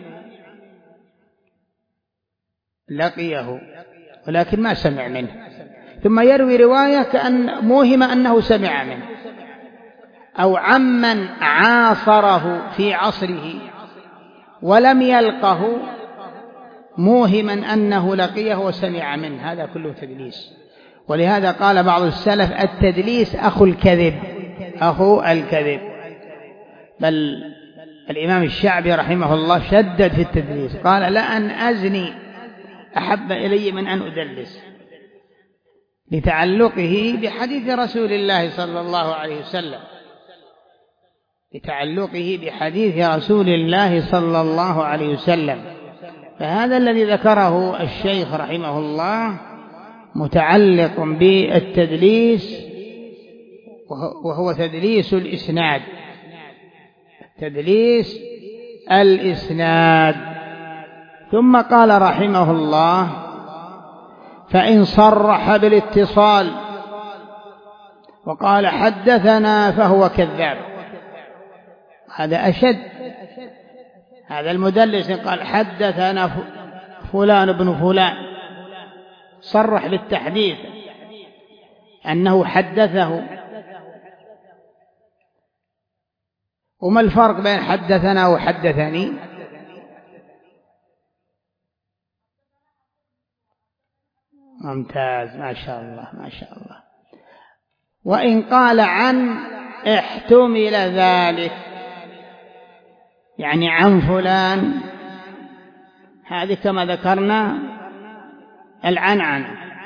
[SPEAKER 1] لقيه ولكن ما سمع منه، ثم يروي رواية كأن موهم أنه سمع منه. أو عمن عاصره في عصره ولم يلقه موهما أنه لقيه وسمع منه، هذا كله تدليس. ولهذا قال بعض السلف: التدليس أخو الكذب، أخو الكذب. بل الإمام الشعبي رحمه الله شدد في التدليس، قال: لأن أزني أحب إلي من أن أدلس، لتعلقه بحديث رسول الله صلى الله عليه وسلم، لتعلقه بحديث رسول الله صلى الله عليه وسلم. فهذا الذي ذكره الشيخ رحمه الله متعلق بالتدليس، وهو تدليس الإسناد، تدليس الإسناد. ثم قال رحمه الله: فإن صرح بالاتصال وقال حدثنا فهو كذاب. هذا أشد، هذا المدلس قال حدثنا فلان بن فلان، صرح بالتحديث أنه حدثه. وما الفرق بين حدثنا وحدثني؟ ممتاز، ما شاء الله ما شاء الله. وإن قال عن احتمل ذلك، يعني عن فلان، هذه كما ذكرنا العنعنة.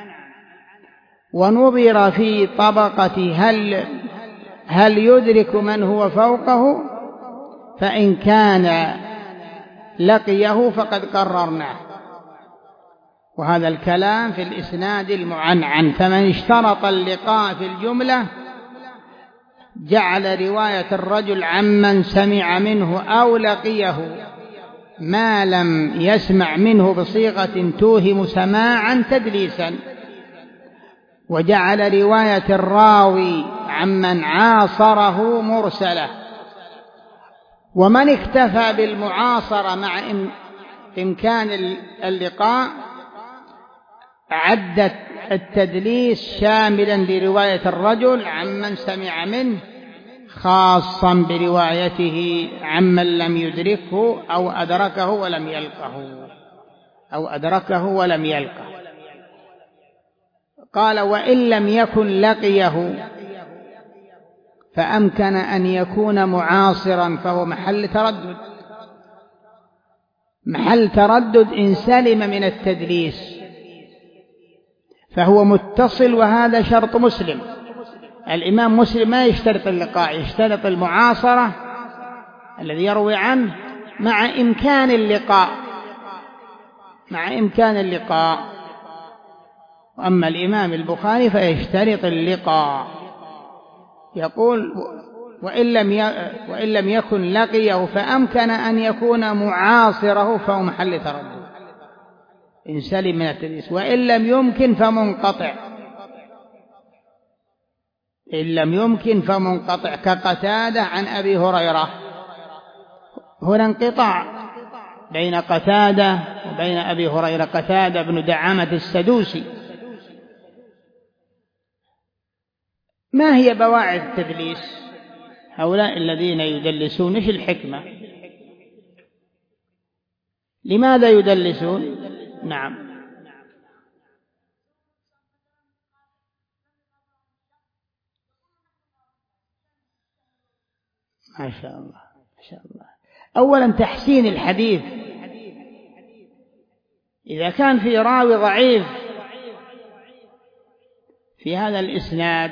[SPEAKER 1] ونظر في طبقة هل هل يدرك من هو فوقه، فإن كان لقيه فقد قررناه. وهذا الكلام في الإسناد المعنعن. فمن اشترط اللقاء في الجملة جعل رواية الرجل عمن سمع منه أو لقيه ما لم يسمع منه بصيغة توهم سماعا تدليسا، وجعل رواية الراوي عمن عاصره مرسلة. ومن اكتفى بالمعاصرة مع إمكان اللقاء عدت التدليس شاملا لرواية الرجل عمن سمع منه، خاصا بروايته عمن لم يدركه أو أدركه ولم يلقه، أو أدركه ولم يلقه. قال: وإن لم يكن لقيه فأمكن أن يكون معاصرا، فهو محل تردد، محل تردد إن سلم من التدليس، فهو متصل، وهذا شرط مسلم. الإمام مسلم ما يشترط اللقاء، يشترط المعاصرة الذي يروي عنه مع إمكان اللقاء، مع إمكان اللقاء. وأما الإمام البخاري فيشترط اللقاء، يقول: وإن لم وإن لم يكن لقيه فأمكن أن يكون معاصره فهو محل تردد، إن سلم من التدليس. وإن لم يمكن فمنقطع، إن لم يمكن فمنقطع كقتادة عن أبي هريرة. هنا انقطاع بين قتادة وبين أبي هريرة، قتادة بن دعامة السدوسي. ما هي بواعث التدليس؟ هؤلاء الذين يدلسون ايش الحكمة؟ لماذا يدلسون؟ نعم. ما شاء الله ما شاء الله. أولا تحسين الحديث. إذا كان في راوي ضعيف في هذا الإسناد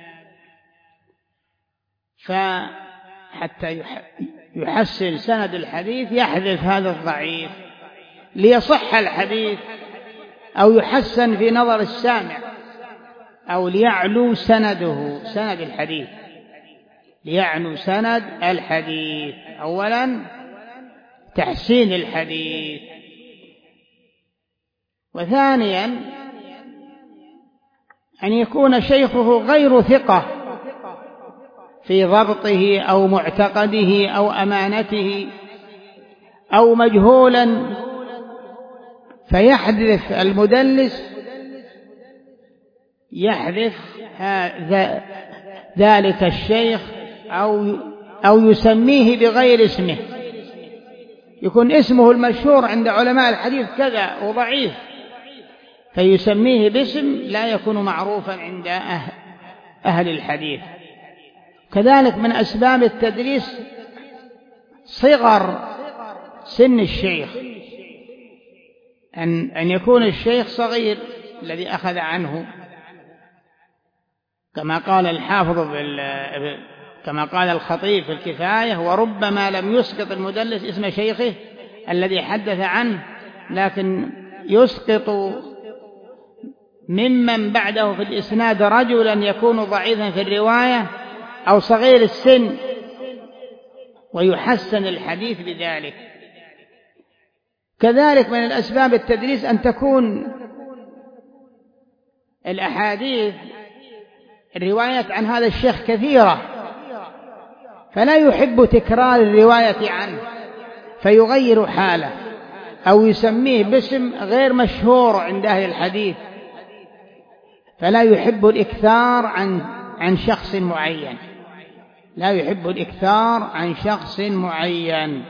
[SPEAKER 1] فحتى يحسن سند الحديث يحذف هذا الضعيف ليصح الحديث، أو يحسن في نظر السامع، أو ليعلو سنده سند الحديث، ليعلو سند الحديث. أولا تحسين الحديث، وثانيا أن يكون شيخه غير ثقة في ضبطه أو معتقده أو أمانته، أو مجهولا فيحذف المدلس يحذف ذلك الشيخ أو أو يسميه بغير اسمه، يكون اسمه المشهور عند علماء الحديث كذا وضعيف، فيسميه باسم لا يكون معروفا عند أهل الحديث. كذلك من أسباب التدليس صغر سن الشيخ، أن أن يكون الشيخ صغير الذي أخذ عنه، كما قال الحافظ كما قال الخطيب في الكفاية: وربما لم يسقط المدلس اسم شيخه الذي حدث عنه، لكن يسقط ممن بعده في الإسناد رجلا يكون ضعيفا في الرواية أو صغير السن، ويحسن الحديث بذلك. كذلك من الأسباب التدليس أن تكون الأحاديث الروايات عن هذا الشيخ كثيرة، فلا يحب تكرار الرواية عنه فيغير حاله، أو يسميه باسم غير مشهور عند أهل الحديث، فلا يحب الإكثار عن عن شخص معين، لا يحب الإكثار عن شخص معين.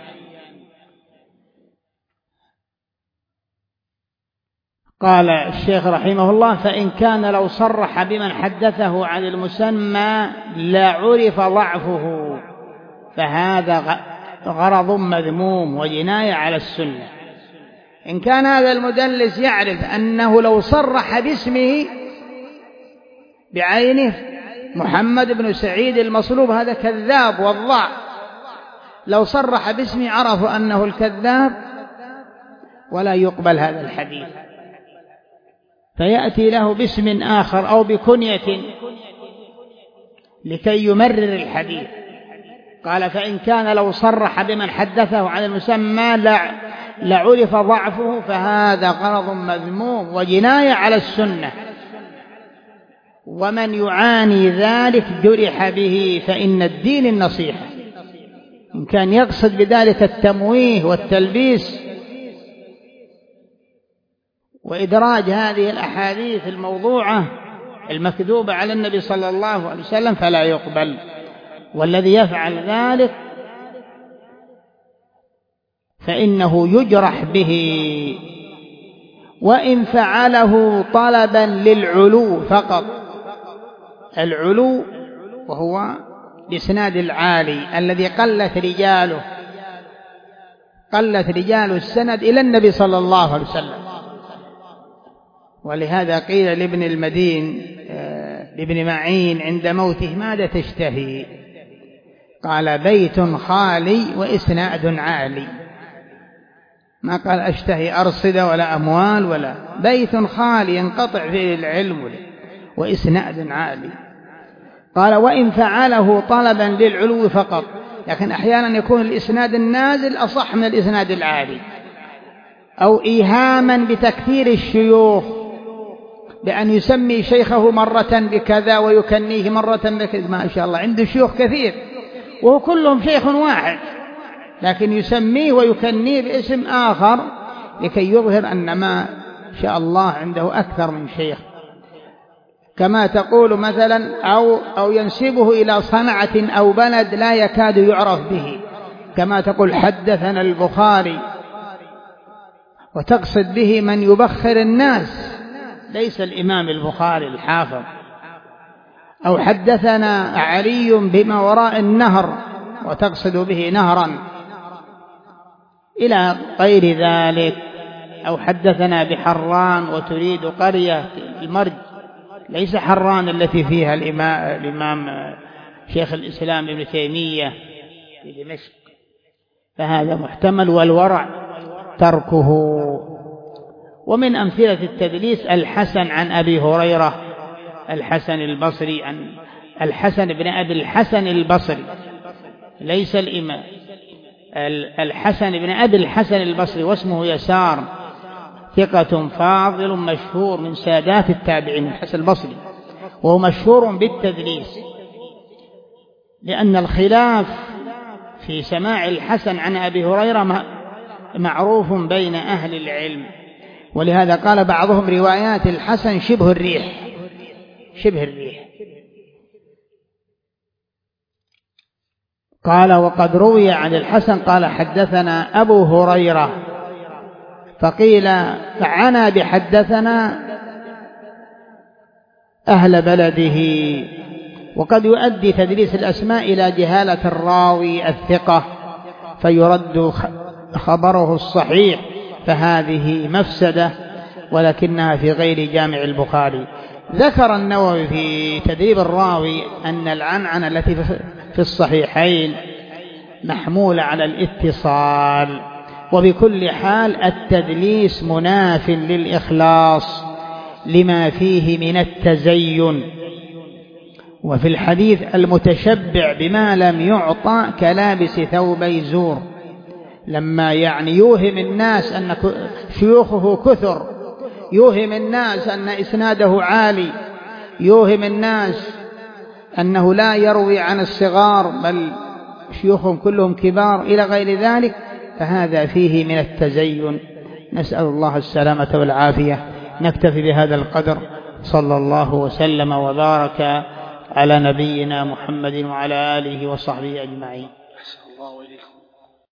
[SPEAKER 1] قال الشيخ رحمه الله: فإن كان لو صرح بمن حدثه عن المسمى لعرف ضعفه، فهذا غرض مذموم وجناية على السنة. إن كان هذا المدلس يعرف أنه لو صرح باسمه بعينه محمد بن سعيد المصلوب هذا كذاب وضاع، لو صرح باسمه عرفوا أنه الكذاب ولا يقبل هذا الحديث، فيأتي له باسم آخر أو بكنية لكي يمرر الحديث. قال: فإن كان لو صرح بمن حدثه عن المسمى لعرف ضعفه، فهذا غرض مذموم وجناية على السنة، ومن يعاني ذلك جرح به، فإن الدين النصيحة. إن كان يقصد بذلك التمويه والتلبيس وإدراج هذه الأحاديث الموضوعة المكذوبة على النبي صلى الله عليه وسلم فلا يقبل. والذي يفعل ذلك فإنه يجرح به، وإن فعله طلبا للعلو فقط، العلو وهو بإسناد العالي الذي قلت رجاله قلت رجال السند إلى النبي صلى الله عليه وسلم. ولهذا قيل لابن المدين لابن معين عند موته: ماذا تشتهي؟ قال: بيت خالي وإسناد عالي. ما قال أشتهي أرصدة ولا أموال، ولا بيت خالي ينقطع فيه العلم وإسناد عالي. قال وإن فعله طلبا للعلو فقط، لكن أحيانا يكون الإسناد النازل أصح من الإسناد العالي، أو إيهاما بتكثير الشيوخ بأن يسمي شيخه مرة بكذا ويكنيه مرة بكذا، ما شاء الله عنده شيوخ كثير وهو كلهم شيخ واحد، لكن يسميه ويكنيه باسم آخر لكي يظهر أن ما شاء الله عنده أكثر من شيخ. كما تقول مثلا أو, أو ينسبه إلى صنعة أو بلد لا يكاد يعرف به، كما تقول حدثنا البخاري، وتقصد به من يبخر الناس ليس الإمام البخاري الحافظ. أو حدثنا علي بما وراء النهر، وتقصد به نهرا إلى غير ذلك. أو حدثنا بحران وتريد قرية المرج، ليس حران التي فيها الإمام, الإمام شيخ الإسلام ابن تيمية في دمشق، فهذا محتمل، والورع تركه. ومن أمثلة التدليس الحسن عن أبي هريرة، الحسن البصري عن الحسن بن أبي الحسن البصري، ليس الإمام، الحسن بن أبي الحسن البصري، واسمه يسار، ثقة فاضل مشهور من سادات التابعين، الحسن البصري، وهو مشهور بالتدليس، لأن الخلاف في سماع الحسن عن أبي هريرة معروف بين أهل العلم، ولهذا قال بعضهم روايات الحسن شبه الريح، شبه الريح. قال وقد روي عن الحسن قال حدثنا أبو هريرة، فقيل فعنا بحدثنا أهل بلده. وقد يؤدي تدليس الأسماء إلى جهالة الراوي الثقة فيرد خبره الصحيح، فهذه مفسدة، ولكنها في غير جامع البخاري. ذكر النووي في تدريب الراوي أن العنعنة التي في الصحيحين محمولة على الاتصال، وبكل حال التدليس مناف للإخلاص لما فيه من التزين. وفي الحديث المتشبع بما لم يعطى كلابس ثوبي زور، لما يعني يوهم الناس أن شيوخه كثر، يوهم الناس أن إسناده عالي، يوهم الناس أنه لا يروي عن الصغار بل شيوخهم كلهم كبار إلى غير ذلك، فهذا فيه من التزين. نسأل الله السلامة والعافية. نكتفي بهذا القدر. صلى الله وسلم وبارك على نبينا محمد وعلى آله وصحبه أجمعين.
[SPEAKER 2] أحسن الله إليكم.